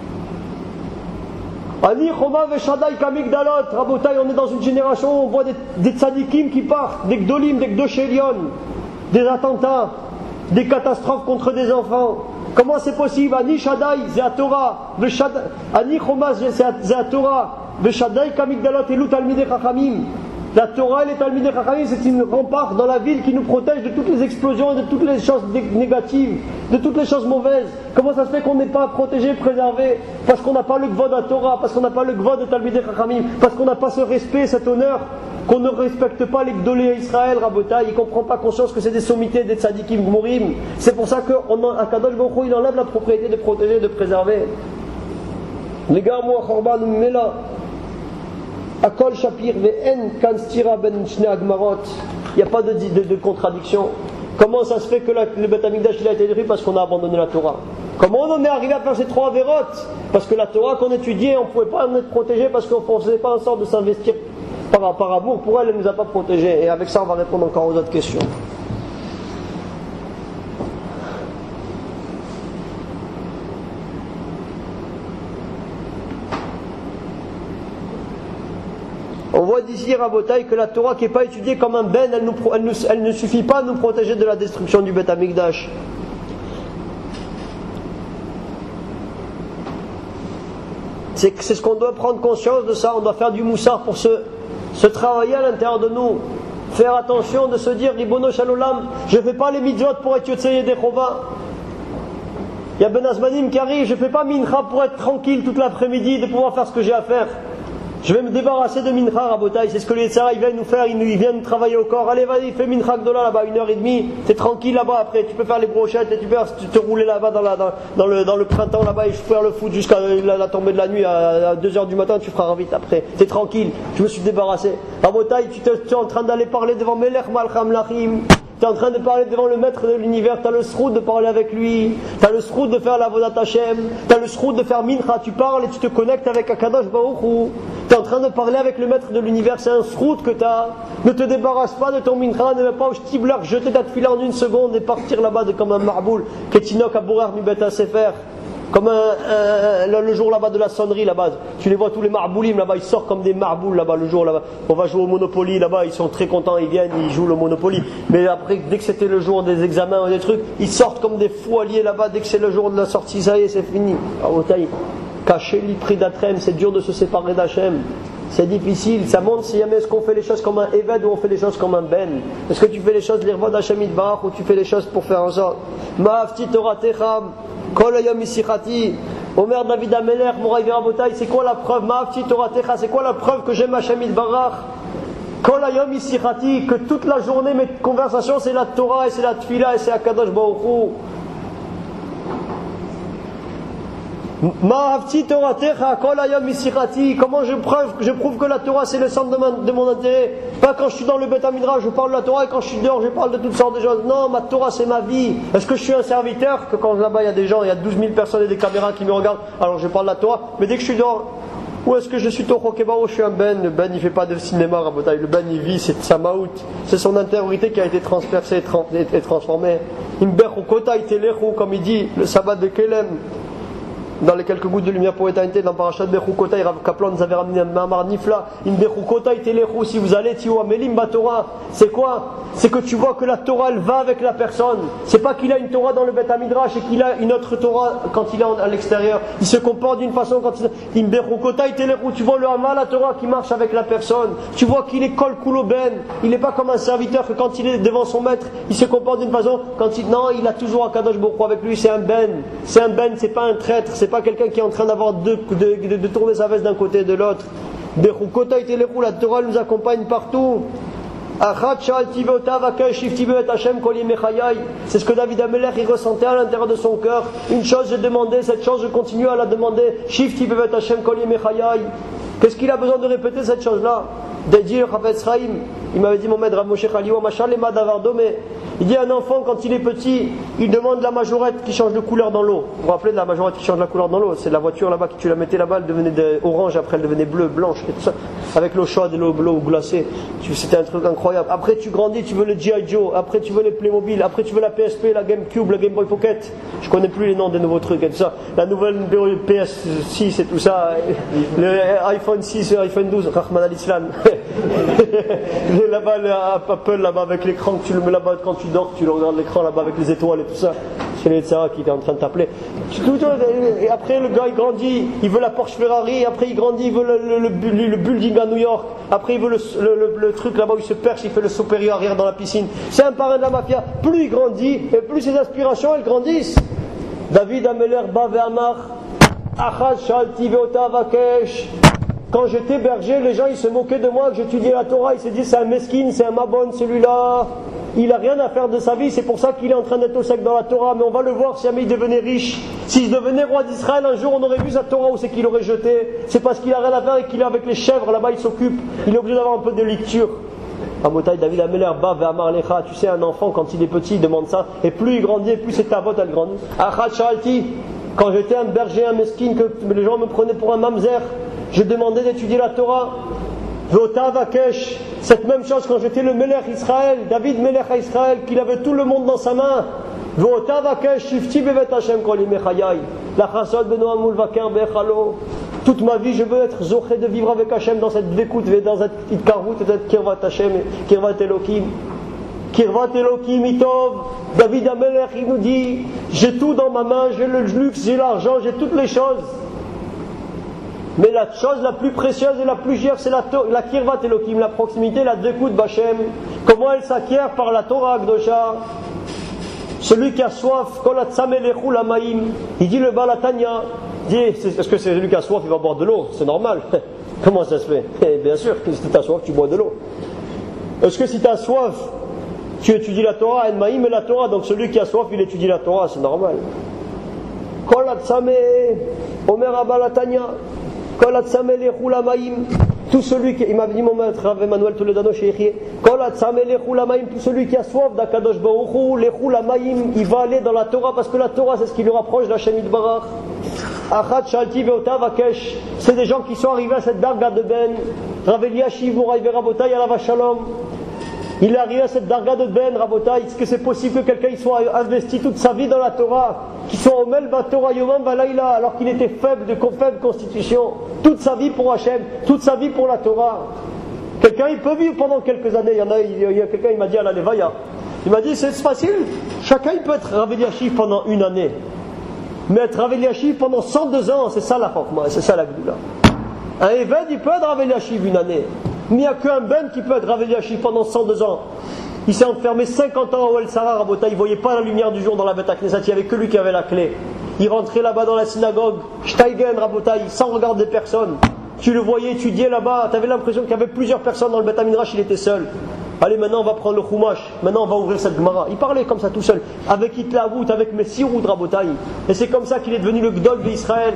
Ani Choma Veshadai Kamigdalot, Rabotai, on est dans une génération où on voit des, des tzadikim qui partent, des gdolim, des gdoshelion, des attentats, des catastrophes contre des enfants. Comment c'est possible? Ani Shaddai, c'est à Torah. Ani Choma, c'est à Torah. Veshadai Kamigdalot et Talmidei Chachamim. La Torah et les Talmidei Chachamim, c'est une rempart dans la ville qui nous protège de toutes les explosions, de toutes les choses négatives, de toutes les choses mauvaises. Comment ça se fait qu'on n'est pas protégé, préservé? Parce qu'on n'a pas le gvod à Torah, parce qu'on n'a pas le gvod de Talmidei Chachamim, parce qu'on n'a pas ce respect, cet honneur, qu'on ne respecte pas les Gdolé Israël, Rabotai, il ne comprend pas conscience que c'est des sommités, des tzadikim, gmourim. C'est pour ça qu'Akadosh Baruch Hu, il enlève la propriété de protéger, de préserver. Les gars, moi, Chorban, Mela. Akol Shapir ve'en kan stira ben shne agmarot. Il n'y a pas de, de, de contradiction. Comment ça se fait que la, le Beth Amikdash il a été détruit? Parce qu'on a abandonné la Torah. Comment on en est arrivé à faire ces trois avérotes? Parce que la Torah qu'on étudiait, on ne pouvait pas en être protégé parce qu'on ne faisait pas en sorte de s'investir par, par amour. Pour elle, elle ne nous a pas protégés. Et avec ça, on va répondre encore aux autres questions. On voit d'ici, Rabotai, que la Torah qui n'est pas étudiée comme un ben, elle, nous, elle, nous, elle ne suffit pas à nous protéger de la destruction du Beth Amikdash. C'est, c'est ce qu'on doit prendre conscience de ça. On doit faire du moussard pour se, se travailler à l'intérieur de nous. Faire attention de se dire, Ribono Shalolam, je ne fais pas les mitzvot pour être Yotzei Yedechova. Il y a Ben Azmanim qui arrive, je ne fais pas mincha pour être tranquille toute l'après-midi, de pouvoir faire ce que j'ai à faire. Je vais me débarrasser de mincha, Rabotai. C'est ce que les Tzara ils viennent nous faire, ils, nous, ils viennent travailler au corps. Allez, vas-y, fais mincha gdola là-bas, une heure et demie. T'es tranquille là-bas après. Tu peux faire les brochettes et tu peux te rouler là-bas dans, la, dans, dans, le, dans le printemps là-bas et faire le foot jusqu'à la, la tombée de la nuit à, à deux heures du matin. Tu feras vite après. T'es tranquille. Je me suis débarrassé. Rabotai, tu, tu es en train d'aller parler devant Melech Malcham Lachim. Tu es en train de parler devant le maître de l'univers, tu as le sroud de parler avec lui, tu as le sroud de faire la Vodat Hashem, tu as le sroud de faire mincha, tu parles et tu te connectes avec Akadosh Baruch Hu. Tu es en train de parler avec le maître de l'univers, c'est un sroud que tu as. Ne te débarrasse pas de ton mincha, ne va pas au shtibler, jeter ta tefila en une seconde et partir là-bas de, comme un marboul, Ketinok Abourar mi Bet Sefer. Comme un, un, un, le jour là-bas de la sonnerie là-bas, tu les vois tous les marboulim là-bas, ils sortent comme des marboules là-bas le jour là-bas. On va jouer au Monopoly là-bas, ils sont très contents, ils viennent, ils jouent le Monopoly. Mais après, dès que c'était le jour des examens ou des trucs, ils sortent comme des fous alliés là-bas. Dès que c'est le jour de la sortie, ça y est, c'est fini. Caché l'ipri d'Atrem, c'est dur de se séparer d'Hachem. C'est difficile, ça montre si jamais est-ce qu'on fait les choses comme un Eved ou on fait les choses comme un Ben. Est-ce que tu fais les choses l'Irvod Hachem Yitbarach ou tu fais les choses pour faire en sorte Ma'afti Torah Techam Kol Hayom Isichati. Omer David Ameler, Moraï Verabotai, c'est quoi la preuve? Ma'afti Torah Techa, c'est quoi la preuve que j'aime Hachem Yitbarach? Kol Hayom Isichati, que toute la journée mes conversations c'est la Torah et c'est la Tfila et c'est Akadosh Baruch Hu. Ma'afti Torah Techa, Kol Hayom Isichati. Comment je prouve, je prouve que la Torah c'est le centre de, ma, de mon intérêt? Pas quand je suis dans le Beth Midrash, je parle de la Torah, et quand je suis dehors, je parle de toutes sortes de choses. Non, ma Torah c'est ma vie. Est-ce que je suis un serviteur? Que quand là-bas il y a des gens, il y a douze mille personnes et des caméras qui me regardent, alors je parle de la Torah, mais dès que je suis dehors, ou est-ce que je suis Toho Kebaro, je suis un Ben? Le Ben il fait pas de cinéma, Rabotai. Le Ben il vit, c'est sa maout. C'est son intériorité qui a été transpercée et transformée. Imber ou Kota Itelechu, comme il dit, le sabbat de Kelem. Dans les quelques gouttes de lumière pour éternité, dans Parashat Bechukota, et Rav Kaplan nous avait ramené un Mamar Nifla, in Bechukota itelechu, si vous allez, Tiwa Melim Batora, c'est quoi? C'est que tu vois que la Torah, elle va avec la personne. C'est pas qu'il a une Torah dans le Beth Midrash et qu'il a une autre Torah quand il est à l'extérieur. Il se comporte d'une façon quand il in Bechukota itelechu, tu vois le Hama, la Torah qui marche avec la personne. Tu vois qu'il est Kol Kulo Ben. Il n'est pas comme un serviteur que quand il est devant son maître, il se comporte d'une façon, quand il, non, il a toujours un Kadosh Baruch Hu avec lui, c'est un Ben. C'est un Ben, c'est pas un traître, c'est pas quelqu'un qui est en train d'avoir de, de, de, de tourner sa veste d'un côté et de l'autre. La Torah nous accompagne partout. C'est ce que David Ameler il ressentait à l'intérieur de son cœur. Une chose j'ai demandé, cette chose je continue à la demander. Qu'est-ce qu'il a besoin de répéter cette chose-là? De dire, Chafetz Chaim, il m'avait dit mon maître Rav Moshe Chaliwa, Machal et Madavardo, mais il dit un enfant quand il est petit, il demande la majorette qui change de couleur dans l'eau. Vous vous rappelez de la majorette qui change de la couleur dans l'eau? C'est la voiture là-bas que tu la mettais là-bas, elle devenait de orange, après elle devenait bleue, blanche et tout ça. Avec l'eau chaude et l'eau glacée. C'était un truc incroyable. Après tu grandis, tu veux le G I Joe, après tu veux les Playmobil, après tu veux la P S P, la GameCube, la Game Boy Pocket. Je connais plus les noms des nouveaux trucs et tout ça. La nouvelle P S six et tout ça. Le iPhone six, iPhone douze, Rahman al-Islam. Là-bas, le Apple, là-bas avec l'écran que tu le mets là-bas quand tu dors, tu le regardes l'écran là-bas avec les étoiles et tout ça. C'est les Sarah qui est en train de t'appeler. Et après, le gars il grandit, il veut la Porsche Ferrari, après il grandit, il veut le, le, le, le building à New York, après il veut le, le, le, le truc là-bas où il se perche, il fait le supérieur arrière dans la piscine. C'est un parrain de la mafia. Plus il grandit, et plus ses aspirations elles grandissent. David Ameler Ba Ve'amar, Achad Shalti Ve'ota Vakesh. Quand j'étais berger, les gens ils se moquaient de moi, que j'étudiais la Torah, ils se disaient c'est un mesquine, c'est un mabon celui-là. Il n'a rien à faire de sa vie, c'est pour ça qu'il est en train d'être au sec dans la Torah. Mais on va le voir si jamais il devenait riche. S'il devenait roi d'Israël, un jour on aurait vu sa Torah, où c'est qu'il aurait jeté. C'est parce qu'il n'a rien à faire et qu'il est avec les chèvres, là-bas il s'occupe. Il est obligé d'avoir un peu de lecture. Amotai David Ameler, Ba Ve'amar Lecha, tu sais, un enfant quand il est petit, il demande ça. Et plus il grandit, plus c'est ta vote, elle grandit. Achad Shalti, quand j'étais un berger, un mesquine, que les gens me prenaient pour un mamzer, je demandais d'étudier la Torah. Ve'ota Vakesh, cette même chose quand j'étais le Melech Israël, David Melech Israël, qu'il avait tout le monde dans sa main. Ve'ota Vakesh, Shifti Bevet Hashem Kol Yimei Chayai, la Chasod Beno Amul Vaker Be'echalo. Toute ma vie, je veux être zoché de vivre avec Hashem dans cette Vekout, dans cette Itkarvut, cette Kirvat Hashem, Kirvat Elokim. Kirvat Elokim Itov, David Amelech, il nous dit, j'ai tout dans ma main, j'ai le luxe, j'ai l'argent, j'ai toutes les choses. Mais la chose la plus précieuse et la plus chère, c'est la, la Kirvat Elokim, la proximité, la Dvekout Bachem. Comment elle s'acquiert? Par la Torah Akdosha. Celui qui a soif, Kol Atzam Elechu Lamaim, il dit le Balatanya, dit, est-ce que c'est celui qui a soif, il va boire de l'eau? C'est normal. Comment ça se fait? Eh bien sûr que si tu as soif, tu bois de l'eau. Est-ce que si tu as soif, tu étudies la Torah? En-Maïm et la Torah, donc celui qui a soif, il étudie la Torah, c'est normal. Kol Atzam Omer Abalatanya. Tout celui qui, il m'a dit mon maître Rav Emmanuel Toledano chez Yechie, tout celui qui a soif d'Akadosh Baruch Hu, l'Echul Hamayim, il va aller dans la Torah parce que la Torah c'est ce qui lui rapproche d'Hashem Yitbarach. Achat Shalti Ve'ota Vakesh, c'est des gens qui sont arrivés à cette darga de Ben. Rav Eliashiv Moraï Verabotai Alav Shalom. Il est arrivé à cette darga de Ben, Rabotai. Est-ce que c'est possible que quelqu'un soit investi toute sa vie dans la Torah, qu'il soit au Melba Torah Yomam Valaïla, alors qu'il était faible, de faible constitution, toute sa vie pour Hachem, toute sa vie pour la Torah? Quelqu'un, il peut vivre pendant quelques années. Il y en a, il y a quelqu'un, il m'a dit à la Levaya, il m'a dit c'est facile, chacun il peut être Rav Eliashiv pendant une année, mais être Rav Eliashiv pendant cent deux ans, c'est ça la Chokma, c'est ça la Gdoula. Un Eved, il peut être Rav Eliashiv une année. Mais il n'y a qu'un Ben qui peut être Rav Eliashiv pendant cent deux ans. Il s'est enfermé cinquante ans au El Sarah Rabota, il ne voyait pas la lumière du jour dans la Beth Knesset, il n'y avait que lui qui avait la clé. Il rentrait là-bas dans la synagogue, Steigen Rabotai, sans regarder personne. Tu le voyais étudier là-bas, tu avais l'impression qu'il y avait plusieurs personnes dans le Beth Midrash, il était seul. Allez, maintenant on va prendre le Chumash, maintenant on va ouvrir cette Gemara. Il parlait comme ça tout seul, avec Hitlavut, avec Messirut Rabotai. Et c'est comme ça qu'il est devenu le Gdol d'Israël.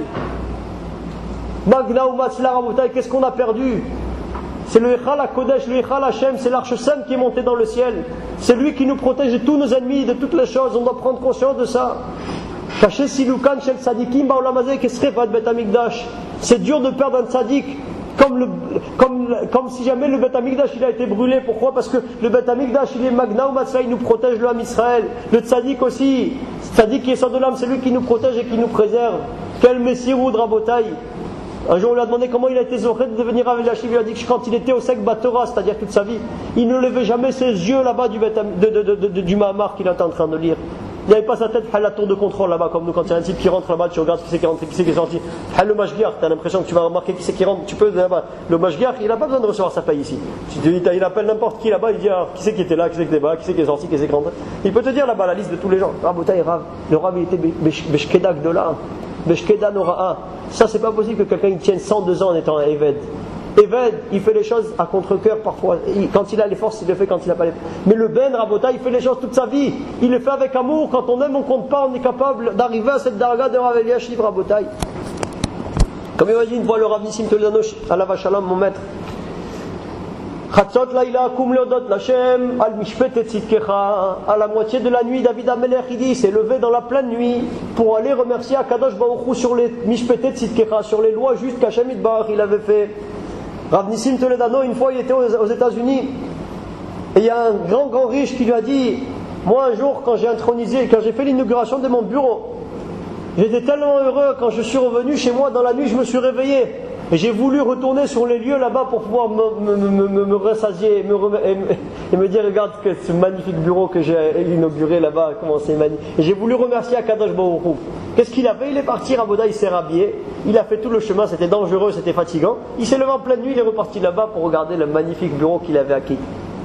Magna ou Matzla Rabotai, qu'est-ce qu'on a perdu? C'est le Echal HaKodesh, le Echal Hashem, c'est l'Arche Sainte qui est montée dans le ciel. C'est lui qui nous protège de tous nos ennemis, de toutes les choses. On doit prendre conscience de ça. Caché Silukan Shel Tzadikim Ba'olamazé Kesrefat Bet Hamikdash. C'est dur de perdre un tzaddik, comme, le, comme, comme si jamais le Bet Hamikdash il a été brûlé. Pourquoi? Parce que le Bet Hamikdash il est Magna ou Matzah, il nous protège le Ham Israël. Le tzaddik aussi, le tzaddik qui est sans de l'âme, c'est lui qui nous protège et qui nous préserve. Quel Messirud Rabotai. Un jour on lui a demandé comment il a été zoré de devenir Rav Eliashiv. Il a dit que quand il était au Sek Batora, c'est-à-dire toute sa vie, il ne levait jamais ses yeux là-bas du, de, de, de, de, du Mahamar qu'il était en train de lire. Il n'avait pas sa tête à la tour de contrôle là-bas, comme nous, quand il y a un type qui rentre là-bas, tu regardes qui c'est qui est rentré, qui c'est qui est sorti. Le Mashgiach, tu as l'impression que tu vas remarquer qui c'est qui rentre, tu peux là-bas. Le Mashgiach, il n'a pas besoin de recevoir sa paye ici. Si tu dis, il appelle n'importe qui là-bas, il dit alors, qui c'est qui était là, qui c'est qui était là, qui c'est qui est sorti, qui c'est qui est rentré. Il peut te dire là-bas la liste de tous les gens. Rabotai Rav, le Rav il était Beshkedak de là. Beshkeda Nora'a. Ça, c'est pas possible que quelqu'un tienne cent deux ans en étant un Eved. Eved, il fait les choses à contre-cœur parfois. Il, quand il a les forces, il le fait quand il n'a pas les forces. Mais le Ben Rabota, il fait les choses toute sa vie. Il le fait avec amour. Quand on aime, on compte pas, on est capable d'arriver à cette darga de Rav Eliashiv Rabotai. Comme il m'a dit une fois le Rav Nissim Toledano, Alav Shalom, mon maître, Chatzot laïla kum leodot l'Hashem al mishpet et tzidkecha. À la moitié de la nuit, David Amelech il dit, il s'est levé dans la pleine nuit pour aller remercier Akadosh Baruch Hu sur les mishpet et tzidkecha, sur les lois justes qu'Hashem Yitbarach il avait fait. Rav Nissim Toledano, une fois il était aux, aux États-Unis et il y a un grand grand riche qui lui a dit, moi un jour quand j'ai intronisé, quand j'ai fait l'inauguration de mon bureau, j'étais tellement heureux quand je suis revenu chez moi dans la nuit, je me suis réveillé. Et j'ai voulu retourner sur les lieux là-bas pour pouvoir me, me, me, me, me rassasier et me, et, me, et me dire, regarde que ce magnifique bureau que j'ai inauguré là-bas, comment c'est magnifique. Et j'ai voulu remercier Akadosh Baruch Hu. Qu'est-ce qu'il a fait? Il est parti, Raboda, il s'est rhabillé, il a fait tout le chemin, c'était dangereux, c'était fatigant. Il s'est levé en pleine nuit, il est reparti là-bas pour regarder le magnifique bureau qu'il avait acquis.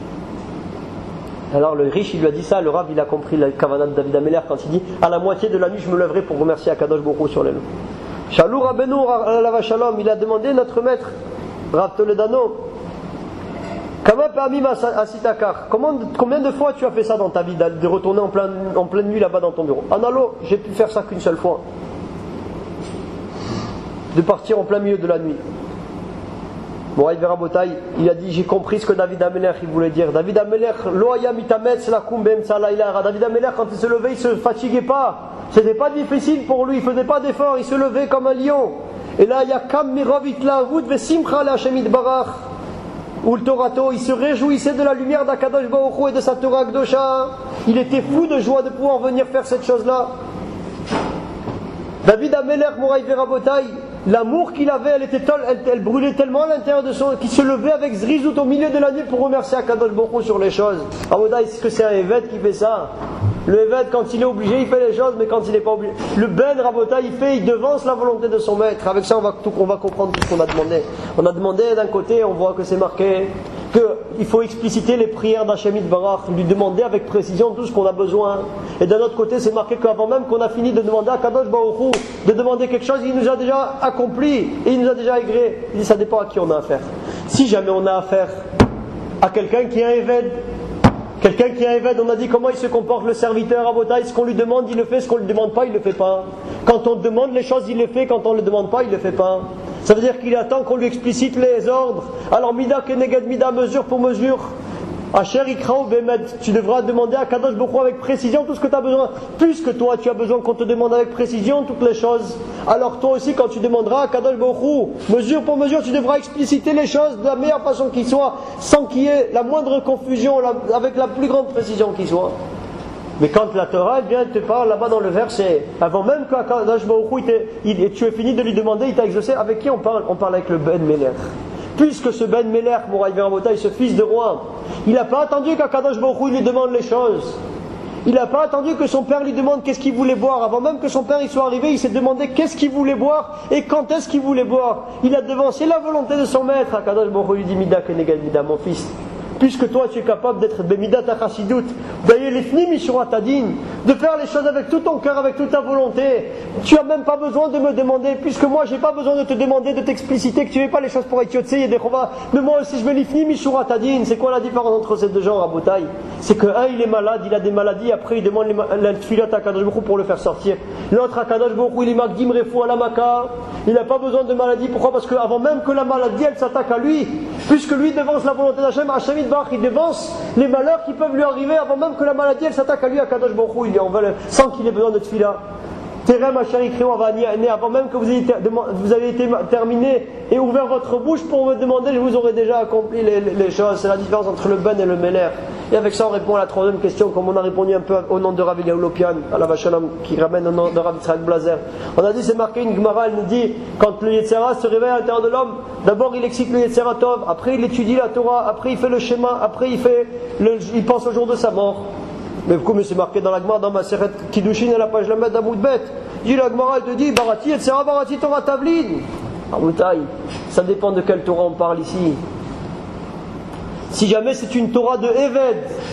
Alors le riche, il lui a dit ça, le Rav, il a compris la kavanah de David Amelech quand il dit, à la moitié de la nuit, je me lèverai pour remercier Akadosh Baruch Hu sur les lois. Shalou Rabbeinu Alav Shalom, il a demandé notre maître Rav Toledano, combien de fois tu as fait ça dans ta vie, de retourner en pleine, en pleine nuit là-bas dans ton bureau? Analo, j'ai pu faire ça qu'une seule fois, de partir en plein milieu de la nuit. Bon, il verra Botaï, il a dit, j'ai compris ce que David Amelech il voulait dire. David Amelech, lo haya mitametz lakum be'emtza layla. David Amelech, quand il se levait, il se fatiguait pas. C'était pas difficile pour lui, il faisait pas d'efforts, il se levait comme un lion. Et là, il y a kam mirov itlaavut ve'simcha le'Hashem yitbarach. Ou le Torato, il se réjouissait de la lumière d'Akadosh Baruch Hu et de sa Torah Kdosha. Il était fou de joie de pouvoir venir faire cette chose-là. David Amelech, Moraï Verabotaï, l'amour qu'il avait, elle, était tol, elle, elle brûlait tellement à l'intérieur de son, qu'il se levait avec zrizout au milieu de la nuit pour remercier Akadosh Baruch Hu sur les choses. Rabotaï, est-ce que c'est un évêque qui fait ça? Le évêque, quand il est obligé, il fait les choses, mais quand il n'est pas obligé. Le Ben Rabotaï, il fait, il devance la volonté de son maître. Avec ça, on va, tout, on va comprendre tout ce qu'on a demandé. On a demandé d'un côté, on voit que c'est marqué, qu'il faut expliciter les prières d'Hashem Yitbarach, lui demander avec précision tout ce qu'on a besoin. Et d'un autre côté, c'est marqué qu'avant même qu'on a fini de demander à Kadosh Baruch Hu de demander quelque chose, il nous a déjà accompli et il nous a déjà agréé. Il dit, ça dépend à qui on a affaire. Si jamais on a affaire à quelqu'un qui est un évêque, quelqu'un qui est un évêque, on a dit comment il se comporte le serviteur à Botaï, ce qu'on lui demande, il le fait, ce qu'on ne lui demande pas, il ne le fait pas. Quand on demande les choses, il les fait, quand on ne le demande pas, il ne le fait pas. Ça veut dire qu'il attend qu'on lui explicite les ordres. Alors, mida keneged mida, mesure pour mesure. Asher ikrao bemed, tu devras demander à Kadosh Baruch Hu avec précision tout ce que tu as besoin. Plus que toi, tu as besoin qu'on te demande avec précision toutes les choses. Alors toi aussi, quand tu demanderas à Kadosh Baruch Hu, mesure pour mesure, tu devras expliciter les choses de la meilleure façon qui soit, sans qu'il y ait la moindre confusion, la, avec la plus grande précision qui soit. Mais quand la Torah vient te parle là-bas dans le verset, avant même que Kadosh Baruch Hu, tu aies fini de lui demander, il t'a exaucé, avec qui on parle? On parle avec le Ben Melech. Puisque ce Ben Melech, Moraï Verabotaï, ce fils de roi, il n'a pas attendu qu'Akadosh Baruch Hu lui demande les choses. Il n'a pas attendu que son père lui demande qu'est-ce qu'il voulait boire. Avant même que son père y soit arrivé, il s'est demandé qu'est-ce qu'il voulait boire et quand est-ce qu'il voulait boire. Il a devancé la volonté de son maître. Akadosh Baruch Hu lui dit, Mida keneged mida, mon fils. Puisque toi tu es capable d'être Bemidat Achasidut, d'ailleurs l'ifni mishurat adin, de faire les choses avec tout ton cœur, avec toute ta volonté, tu n'as même pas besoin de me demander, puisque moi j'ai pas besoin de te demander, de t'expliciter que tu ne fais pas les choses pour Etyotse et des Chova, mais moi aussi je vais l'ifni mishurat adin. C'est quoi la différence entre ces deux genres à Botaï? C'est que un il est malade, il a des maladies, après il demande la tfilat à Kadosh Baruch Hu pour le faire sortir. L'autre à Kadosh Baruch Hu il est magdim refu à la maka, il n'a pas besoin de maladie. Pourquoi? Parce qu'avant même que la maladie elle s'attaque à lui, puisque lui devance la volonté d'Hachem, Hachem il devance les malheurs qui peuvent lui arriver avant même que la maladie elle s'attaque à lui. À Kadosh Baruch Hu, il est en veut, sans qu'il ait besoin de tefila. Terem Hachari Krion Avani, avant même que vous ayez, vous avez été terminé et ouvert votre bouche pour me demander, je vous aurais déjà accompli les, les, les choses. C'est la différence entre le Ben et le Meler. Et avec ça on répond à la troisième question, comme on a répondu un peu au nom de Rav Eliyahu Lopian, Alav Shalom, qui ramène au nom de Rav Yitzhak Blazer. On a dit, c'est marqué une Gemara, elle nous dit, quand le Yetzer Hara se réveille à l'intérieur de l'homme, d'abord il excite le Yetzer Hara Tov, après il étudie la Torah, après il fait le schéma, après il fait le, il pense au jour de sa mort. Mais comme c'est marqué dans la Gemara, dans ma Maseret Kiddushin, à la page Lamed d'Amoud Bet, dit la Gemara, elle te dit, Barati Yetzer Hara Barati Torah Tavlin. Raboutaï, ça dépend de quelle Torah on parle ici. Si jamais c'est une Torah de Eved,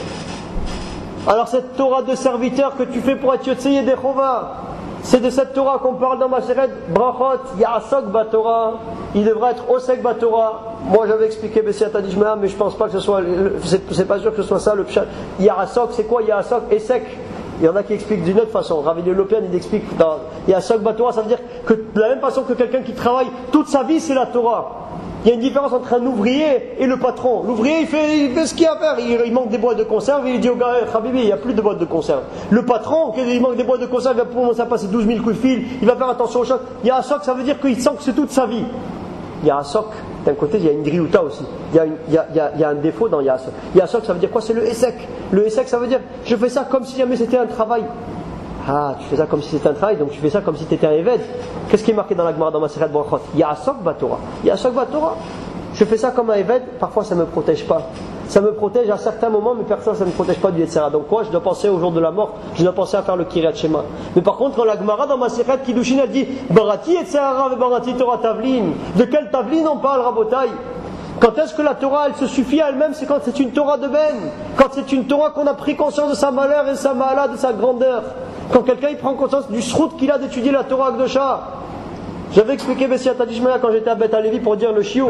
alors cette Torah de serviteur que tu fais pour être Yotzei Yedechova, c'est de cette Torah qu'on parle dans Maseret Brachot, Ya'asok Batorah, il devrait être Osek Batorah. Moi j'avais expliqué Bessiat Adishma, mais je pense pas que ce soit, c'est, c'est pas sûr que ce soit ça le pshat. Ya'asok, c'est quoi Ya'asok? Esek. Il y en a qui expliquent d'une autre façon. Rav Lopian, il explique dans Ya'asok Batorah, ça veut dire que de la même façon que quelqu'un qui travaille toute sa vie, c'est la Torah. Il y a une différence entre un ouvrier et le patron. L'ouvrier, il fait, il fait ce qu'il y a à faire. Il, il manque des boîtes de conserve, il dit au gars, hey, Habibi, il n'y a plus de boîtes de conserve. Le patron, il manque des boîtes de conserve, il va commencer à passer douze mille coups de fil, il va faire attention au choc. Ya'asok, ça veut dire qu'il sent que c'est toute sa vie. Ya'asok, d'un côté, il y a une driouta aussi. Il y a, une, il, y a, il, y a, il y a un défaut dans Ya'asok. Ya'asok, ça veut dire quoi? C'est le Essek. Le Essek, ça veut dire, je fais ça comme si jamais c'était un travail. Ah, tu fais ça comme si c'était un travail, donc tu fais ça comme si tu étais un Eved. Qu'est-ce qui est marqué dans la Gemara, dans ma Maseret Brachot? Ya'asok Batorah. Ya'asok Batorah. Je fais ça comme un Eved, parfois ça ne me protège pas. Ça me protège à certains moments, mais personne ça ne me protège pas du Yetzer Hara. Donc quoi? Je dois penser au jour de la mort, je dois penser à faire le Kiryat Shema. Mais par contre, la Gemara dans ma Maseret Kiddushin, elle dit Barati Yetzer Hara ve Barati Torah Tavlin. De quelle Tavlin on parle, Rabotai? Quand est-ce que la Torah elle se suffit à elle-même? C'est quand c'est une Torah de Ben. Quand c'est une Torah qu'on a pris conscience de sa malheur et de sa mala, de sa grandeur. Quand quelqu'un il prend conscience du srout qu'il a d'étudier la Torah Akdosha. J'avais expliqué Bessia Tadishmaya quand j'étais à Beth Alevi pour dire le shiur.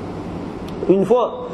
Une fois.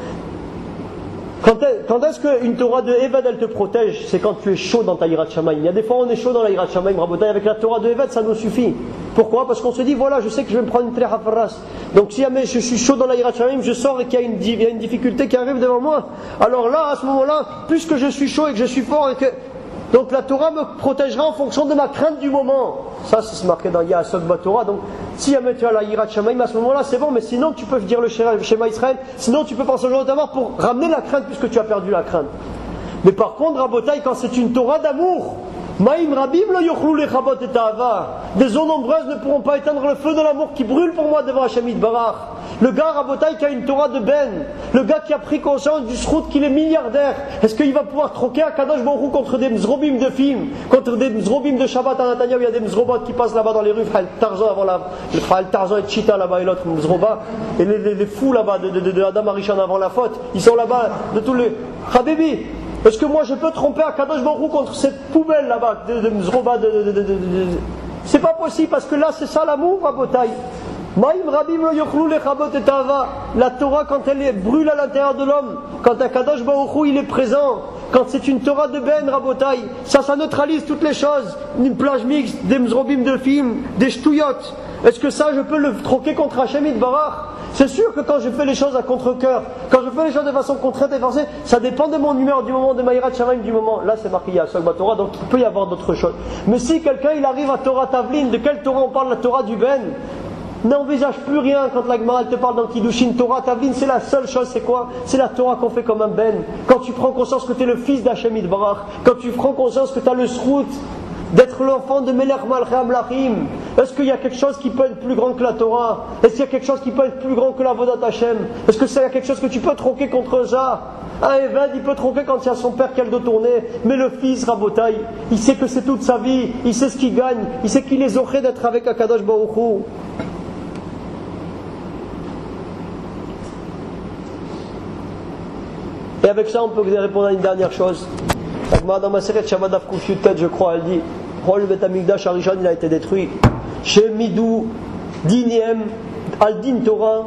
Quand est, quand est-ce qu'une Torah de Eved elle te protège? C'est quand tu es chaud dans ta Yirat Shamayim. Il y a des fois on est chaud dans la Yirat Shamayim, Rabotai, avec la Torah de Eved ça nous suffit. Pourquoi? Parce qu'on se dit voilà, je sais que je vais me prendre une Tlecha Farras. Donc si jamais je suis chaud dans la Yirat Shamayim, je sors et qu'il y a, une, il y a une difficulté qui arrive devant moi. Alors là, à ce moment-là, puisque je suis chaud et que je suis fort et que. Donc la Torah me protégera en fonction de ma crainte du moment. Ça, c'est marqué dans Ya'asok Batorah. Donc, si jamais tu as la Yirat Shamayim, à ce moment-là, c'est bon. Mais sinon, tu peux dire le Shema Israël. Sinon, tu peux penser au jour de ta mort pour ramener la crainte puisque tu as perdu la crainte. Mais par contre, Rabotai, quand c'est une Torah d'amour, Maïm Rabim lo yochlou lechabot et ta'ava. Des eaux nombreuses ne pourront pas éteindre le feu de l'amour qui brûle pour moi devant Hashem Yitbarach. Le gars Rabotai qui a une Torah de Ben, le gars qui a pris conscience du srout qu'il est milliardaire, est-ce qu'il va pouvoir troquer à Kadosh Baruch Hu contre des mzrobim de film, contre des mzrobim de Shabbat à Netanya où il y a des mzrobots qui passent là-bas dans les rues, Fahal Tarzan avant la, Fahal Tarzan et Chita là-bas et l'autre mzroba, et les, les, les fous là-bas de, de, de, de Adam Arishon avant la faute, ils sont là-bas de tous les. Habibi, est-ce que moi je peux tromper à Kadosh Baruch Hu contre cette poubelle là-bas de, de mzroba de, de, de, de, de, de. C'est pas possible parce que là c'est ça l'amour, Rabotai. Maïm Rabim lo yochlou lechabot et ta'ava. La Torah, quand elle est, brûle à l'intérieur de l'homme, quand un Kadosh Baruch Hu il est présent, quand c'est une Torah de Ben, Rabotai, ça, ça neutralise toutes les choses. Une plage mixte, des mzrobim de film, des shtouyot. Est-ce que ça, je peux le troquer contre Hashem Yitbarach? C'est sûr que quand je fais les choses à contre-cœur, quand je fais les choses de façon contrainte et forcée, ça dépend de mon humeur, du moment, de ma Yirat Shamayim, du moment. Là, c'est marqué Ya'asok Batorah, donc il peut y avoir d'autres choses. Mais si quelqu'un il arrive à Torah Tavlin, de quelle Torah on parle? La Torah du Ben. N'envisage plus rien quand la Gemara te parle dans Kiddushin. Torah Tavlin, c'est la seule chose, c'est quoi? C'est la Torah qu'on fait comme un Ben. Quand tu prends conscience que tu es le fils d'Hashem Yitbarach, quand tu prends conscience que tu as le srout d'être l'enfant de Melech Malchei Amlachim, est-ce qu'il y a quelque chose qui peut être plus grand que la Torah? Est-ce qu'il y a quelque chose qui peut être plus grand que la Avodat Hashem? Est-ce que c'est quelque chose que tu peux troquer contre ça? Un Eved, il peut troquer quand il y a son père qui a le dos tourné, mais le fils, Rabotai, il sait que c'est toute sa vie, il sait ce qu'il gagne, il sait qu'il est zoré d'être avec Akadosh Baruch Hu. Et avec ça, on peut vous répondre à une dernière chose. Dans ma série de Shabbat Afkuf Yutet, je crois, elle dit pourquoi le Beth Amikdash Arishon il a été détruit? Chez Midou, Diniem, Al-Din Torah.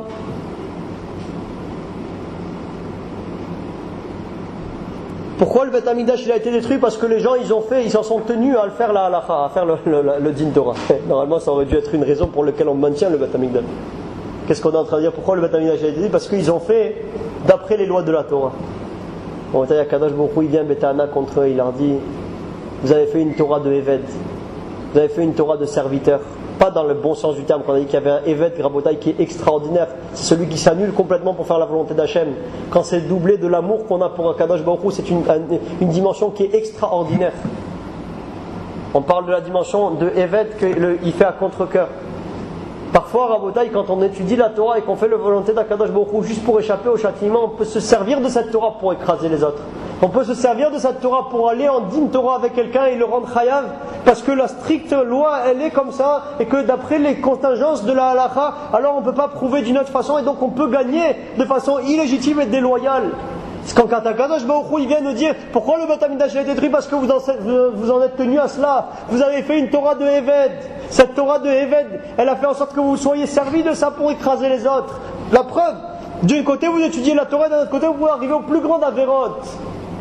Pourquoi le Beth Amikdash il a été détruit? Parce que les gens ils ont fait, ils s'en sont tenus à le faire la halacha, à faire le, le, le, le Din Torah. Normalement, ça aurait dû être une raison pour laquelle on maintient le Beth Amikdash. Qu'est-ce qu'on est en train de dire? Pourquoi le Beth Amikdash a été détruit? Parce qu'ils ont fait d'après les lois de la Torah. Bon, il y a Kadosh Baruch Hu, il vient Betana contre eux, il leur dit vous avez fait une Torah de Eved, vous avez fait une Torah de serviteur, pas dans le bon sens du terme, qu'on a dit qu'il y avait un Eved Rabotai qui est extraordinaire, c'est celui qui s'annule complètement pour faire la volonté d'Hachem. Quand c'est doublé de l'amour qu'on a pour Kadosh Baruch Hu, c'est une, une dimension qui est extraordinaire. On parle de la dimension de Eved qu'il fait à contre-cœur. Parfois, Rabotai, quand on étudie la Torah et qu'on fait la volonté d'Akadosh Baruch Hu juste pour échapper au châtiment, on peut se servir de cette Torah pour écraser les autres. On peut se servir de cette Torah pour aller en din Torah avec quelqu'un et le rendre chayav, parce que la stricte loi, elle est comme ça, et que d'après les contingences de la halacha, alors on ne peut pas prouver d'une autre façon, et donc on peut gagner de façon illégitime et déloyale. C'est quand Akadosh Baruch Hu il vient nous dire pourquoi le Beth Amikdash a été détruit, parce que vous en, vous en êtes tenu à cela. Vous avez fait une Torah de Eved. Cette Torah de Eved, elle a fait en sorte que vous soyez servis de ça pour écraser les autres. La preuve, d'un côté vous étudiez la Torah, d'un autre côté vous pouvez arriver au plus grand Averot.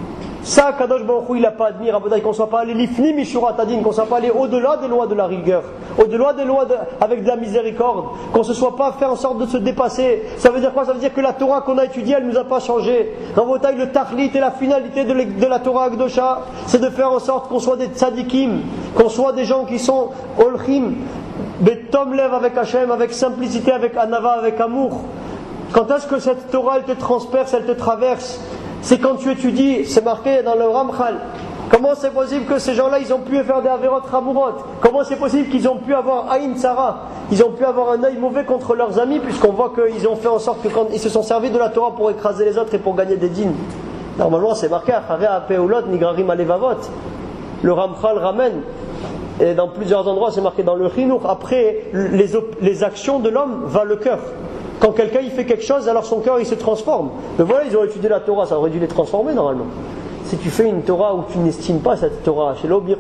Ça, Kadosh Baruch Hu, il n'a pas admis, Rabotai, qu'on ne soit pas allé l'ifni mishurat adin, qu'on ne soit pas allé au-delà des lois de la rigueur, au-delà des lois de, avec de la miséricorde, qu'on ne se soit pas fait en sorte de se dépasser. Ça veut dire quoi? Ça veut dire que la Torah qu'on a étudiée, elle ne nous a pas changé. Rabotai, le tachlit et la finalité de, de la Torah Akdosha, c'est de faire en sorte qu'on soit des tzadikim, qu'on soit des gens qui sont olchim, betom lev avec Hachem, avec simplicité, avec anava, avec amour. Quand est-ce que cette Torah, elle te transperce, elle te traverse? C'est quand tu étudies, c'est marqué dans le Ramchal. Comment c'est possible que ces gens-là, ils ont pu faire des averot ramurot? Comment c'est possible qu'ils ont pu avoir aïn tsara? Ils ont pu avoir un œil mauvais contre leurs amis, puisqu'on voit qu'ils ont fait en sorte que quand ils se sont servis de la Torah pour écraser les autres et pour gagner des dînes. Normalement, c'est marqué Acharei Peulot Nigrarim Alevavot. Le Ramchal ramène, et dans plusieurs endroits, c'est marqué dans le Chinuch. Après les, op- les actions de l'homme, va le cœur. Quand quelqu'un il fait quelque chose, alors son cœur il se transforme. Mais voilà, ils ont étudié la Torah, ça aurait dû les transformer normalement. Si tu fais une Torah où tu n'estimes pas cette Torah,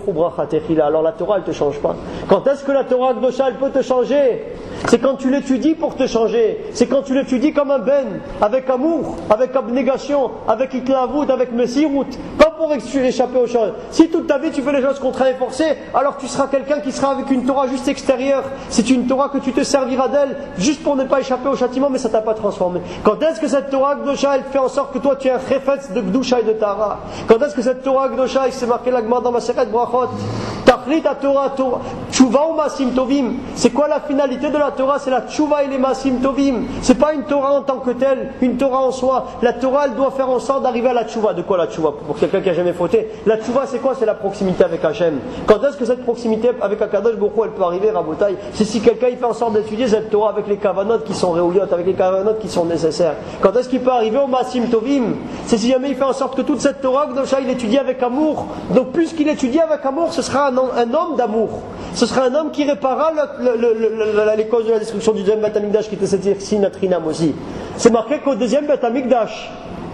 alors la Torah elle ne te change pas. Quand est-ce que la Torah Akdosha elle peut te changer? C'est quand tu l'étudies pour te changer. C'est quand tu l'étudies comme un ben, avec amour, avec abnégation, avec itlavut, avec messirut, pas pour échapper aux choses. Si toute ta vie tu fais les choses contraires et forcées, alors tu seras quelqu'un qui sera avec une Torah juste extérieure. C'est une Torah que tu te serviras d'elle juste pour ne pas échapper au châtiment, mais ça t'a pas transformé. Quand est-ce que cette Torah Akdosha elle fait en sorte que toi tu es un chefetz de Gdusha et de Tara? Quand est-ce que cette Torah Akdosha, il s'est marqué la Gemara dans Masechet Brachot, Tachlit Torah, Tshuva ou Masim Tovim. C'est quoi la finalité de la Torah? C'est la Tshuva et les Masim Tovim. C'est pas une Torah en tant que telle, une Torah en soi. La Torah, elle doit faire en sorte d'arriver à la Tshuva. De quoi la Tshuva? Pour quelqu'un qui a jamais fauté. La Tshuva, c'est quoi? C'est la proximité avec Hachem. Quand est-ce que cette proximité avec Akadosh Baruch Hu, elle peut arriver, Rabotai? C'est si quelqu'un il fait en sorte d'étudier cette Torah avec les kavanot qui sont réouillotes, avec les kavanot qui sont nécessaires. Quand est-ce qu'il peut arriver au Masim Tovim? C'est si jamais il fait en sorte que toute cette Torah il étudie avec amour. Donc puisqu'il étudie avec amour, ce sera un, un homme d'amour. Ce sera un homme qui réparera le, le, le, le, les causes de la destruction du deuxième Beth Amikdash, qui était cette sinatrinam aussi. C'est marqué qu'au deuxième Beth Amikdash,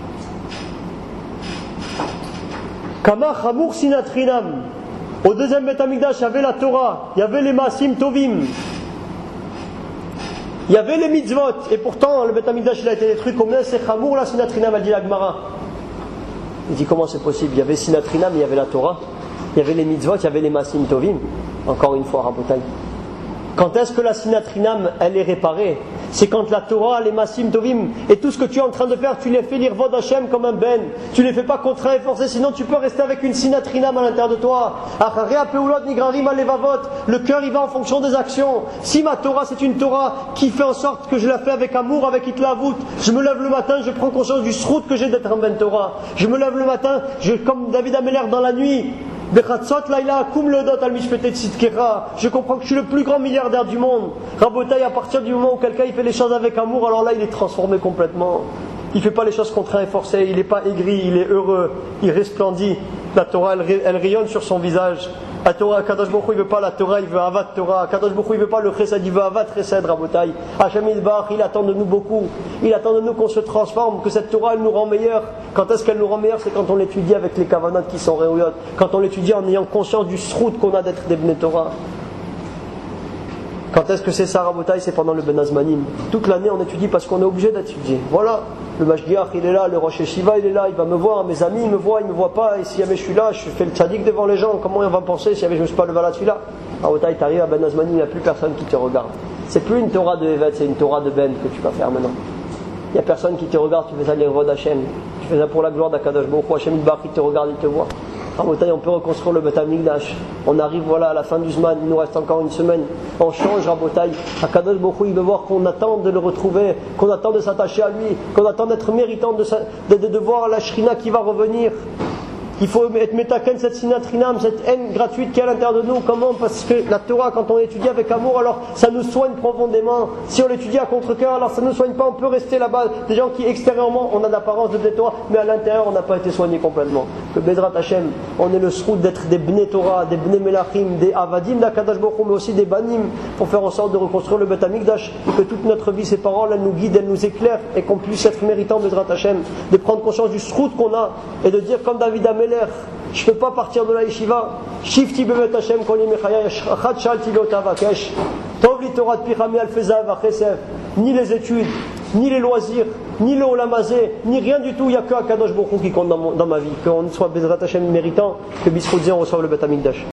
Kama Chamour sinatrinam. Au deuxième Beth Amikdash, il y avait la Torah, il y avait les Masim Tovim, il y avait les mitzvot. Et pourtant, le Beth Amikdash il a été détruit. Combien c'est Chamour la sinatrinam, a dit la Gemara. Il dit comment c'est possible? Il y avait Sinatrinam, il y avait la Torah, il y avait les mitzvot, il y avait les Masim Tovim. Encore une fois, Rabotai. Quand est-ce que la Sinatrinam, elle est réparée? C'est quand la Torah, les Masim Tovim, et tout ce que tu es en train de faire, tu les fais l'irvod Hashem comme un ben. Tu les fais pas contraint et forcé, sinon tu peux rester avec une Sinatrinam à l'intérieur de toi. Acharei Peulot Nigrarim Alevavot. Le cœur, il va en fonction des actions. Si ma Torah, c'est une Torah qui fait en sorte que je la fais avec amour, avec itlavut, je me lève le matin, je prends conscience du srout que j'ai d'être un ben Torah. Je me lève le matin, je, comme David Ameller dans la nuit, je comprends que je suis le plus grand milliardaire du monde. Rabotai, à partir du moment où quelqu'un il fait les choses avec amour, alors là il est transformé complètement. Il ne fait pas les choses contraintes et forcées, il n'est pas aigri, il est heureux, il resplendit. La Torah elle, elle rayonne sur son visage. La Torah, Kadosh Baruch Hu, il veut pas la Torah, il veut Avat Torah. Kadosh Baruch Hu, il veut pas le Chesed, il veut Avat Chesed, Rabotai. Hachem Yitbarach, il attend de nous beaucoup. Il attend de nous qu'on se transforme, que cette Torah, elle nous rend meilleurs. Quand est-ce qu'elle nous rend meilleurs? C'est quand on l'étudie avec les kavanot qui sont réouillotes. Quand on l'étudie en ayant conscience du srout qu'on a d'être des Bnei Torah. Quand est-ce que c'est ça, Rabotai? C'est pendant le Ben Azmanim. Toute l'année, on étudie parce qu'on est obligé d'étudier. Voilà. Le Mashgiach, il est là, le Rosh Yeshiva, il est là, il va me voir. Mes amis, ils me voient, ils me voient pas. Et si jamais je suis là, je fais le tzadik devant les gens. Comment on va penser si jamais je ne me suis pas levé à la tefila? Rabotai, t'arrives à Ben Azmanim, il n'y a plus personne qui te regarde. C'est plus une Torah de Evet, c'est une Torah de Ben que tu vas faire maintenant. Il n'y a personne qui te regarde, tu fais ça l'Irvod Hashem. Tu fais ça pour la gloire d'Akadosh Baruch Hu. Hashem Yitbarach, il te regarde, il te voit. Rabotai, on peut reconstruire le Beth Amikdash. On arrive voilà à la fin du Zman, il nous reste encore une semaine. On change, Rabotai. Akadosh Baruch Hu, il veut voir qu'on attend de le retrouver, qu'on attend de s'attacher à lui, qu'on attend d'être méritant de, de, de, de voir la Shrina qui va revenir. Il faut être métaken cette sinatrinam, cette haine gratuite qui est à l'intérieur de nous. Comment? Parce que la Torah, quand on l'étudie avec amour, alors ça nous soigne profondément. Si on l'étudie à contre-cœur, alors ça ne nous soigne pas. On peut rester là-bas. Des gens qui extérieurement, on a l'apparence de des Torah, mais à l'intérieur, on n'a pas été soigné complètement. Que Bezrat Hashem, on est le srout d'être des Bnei Torah, des Bnei Melachim, des Avadim d'Akadosh Baruch Hu, mais aussi des Banim, pour faire en sorte de reconstruire le Beth Amikdash, et que toute notre vie, ces paroles, elles nous guident, elles nous éclairent, et qu'on puisse être méritant, Bezrat Hashem, de prendre conscience du srout qu'on a, et de dire comme David Ameller, je ne peux pas partir de la yeshiva. Shifti bevet Hashem kol yemechaya achat shalti lo tavakesh. Tov li Torah pichami al fezav achesef. Ni les études, ni les loisirs, ni le olamazé, ni rien du tout. Il n'y a que Akadosh Baruch Hu qui compte dans, mon, dans ma vie. Qu'on soit Bezrat Hashem méritant que Bisroudzi on reçoive le Beth Amikdash.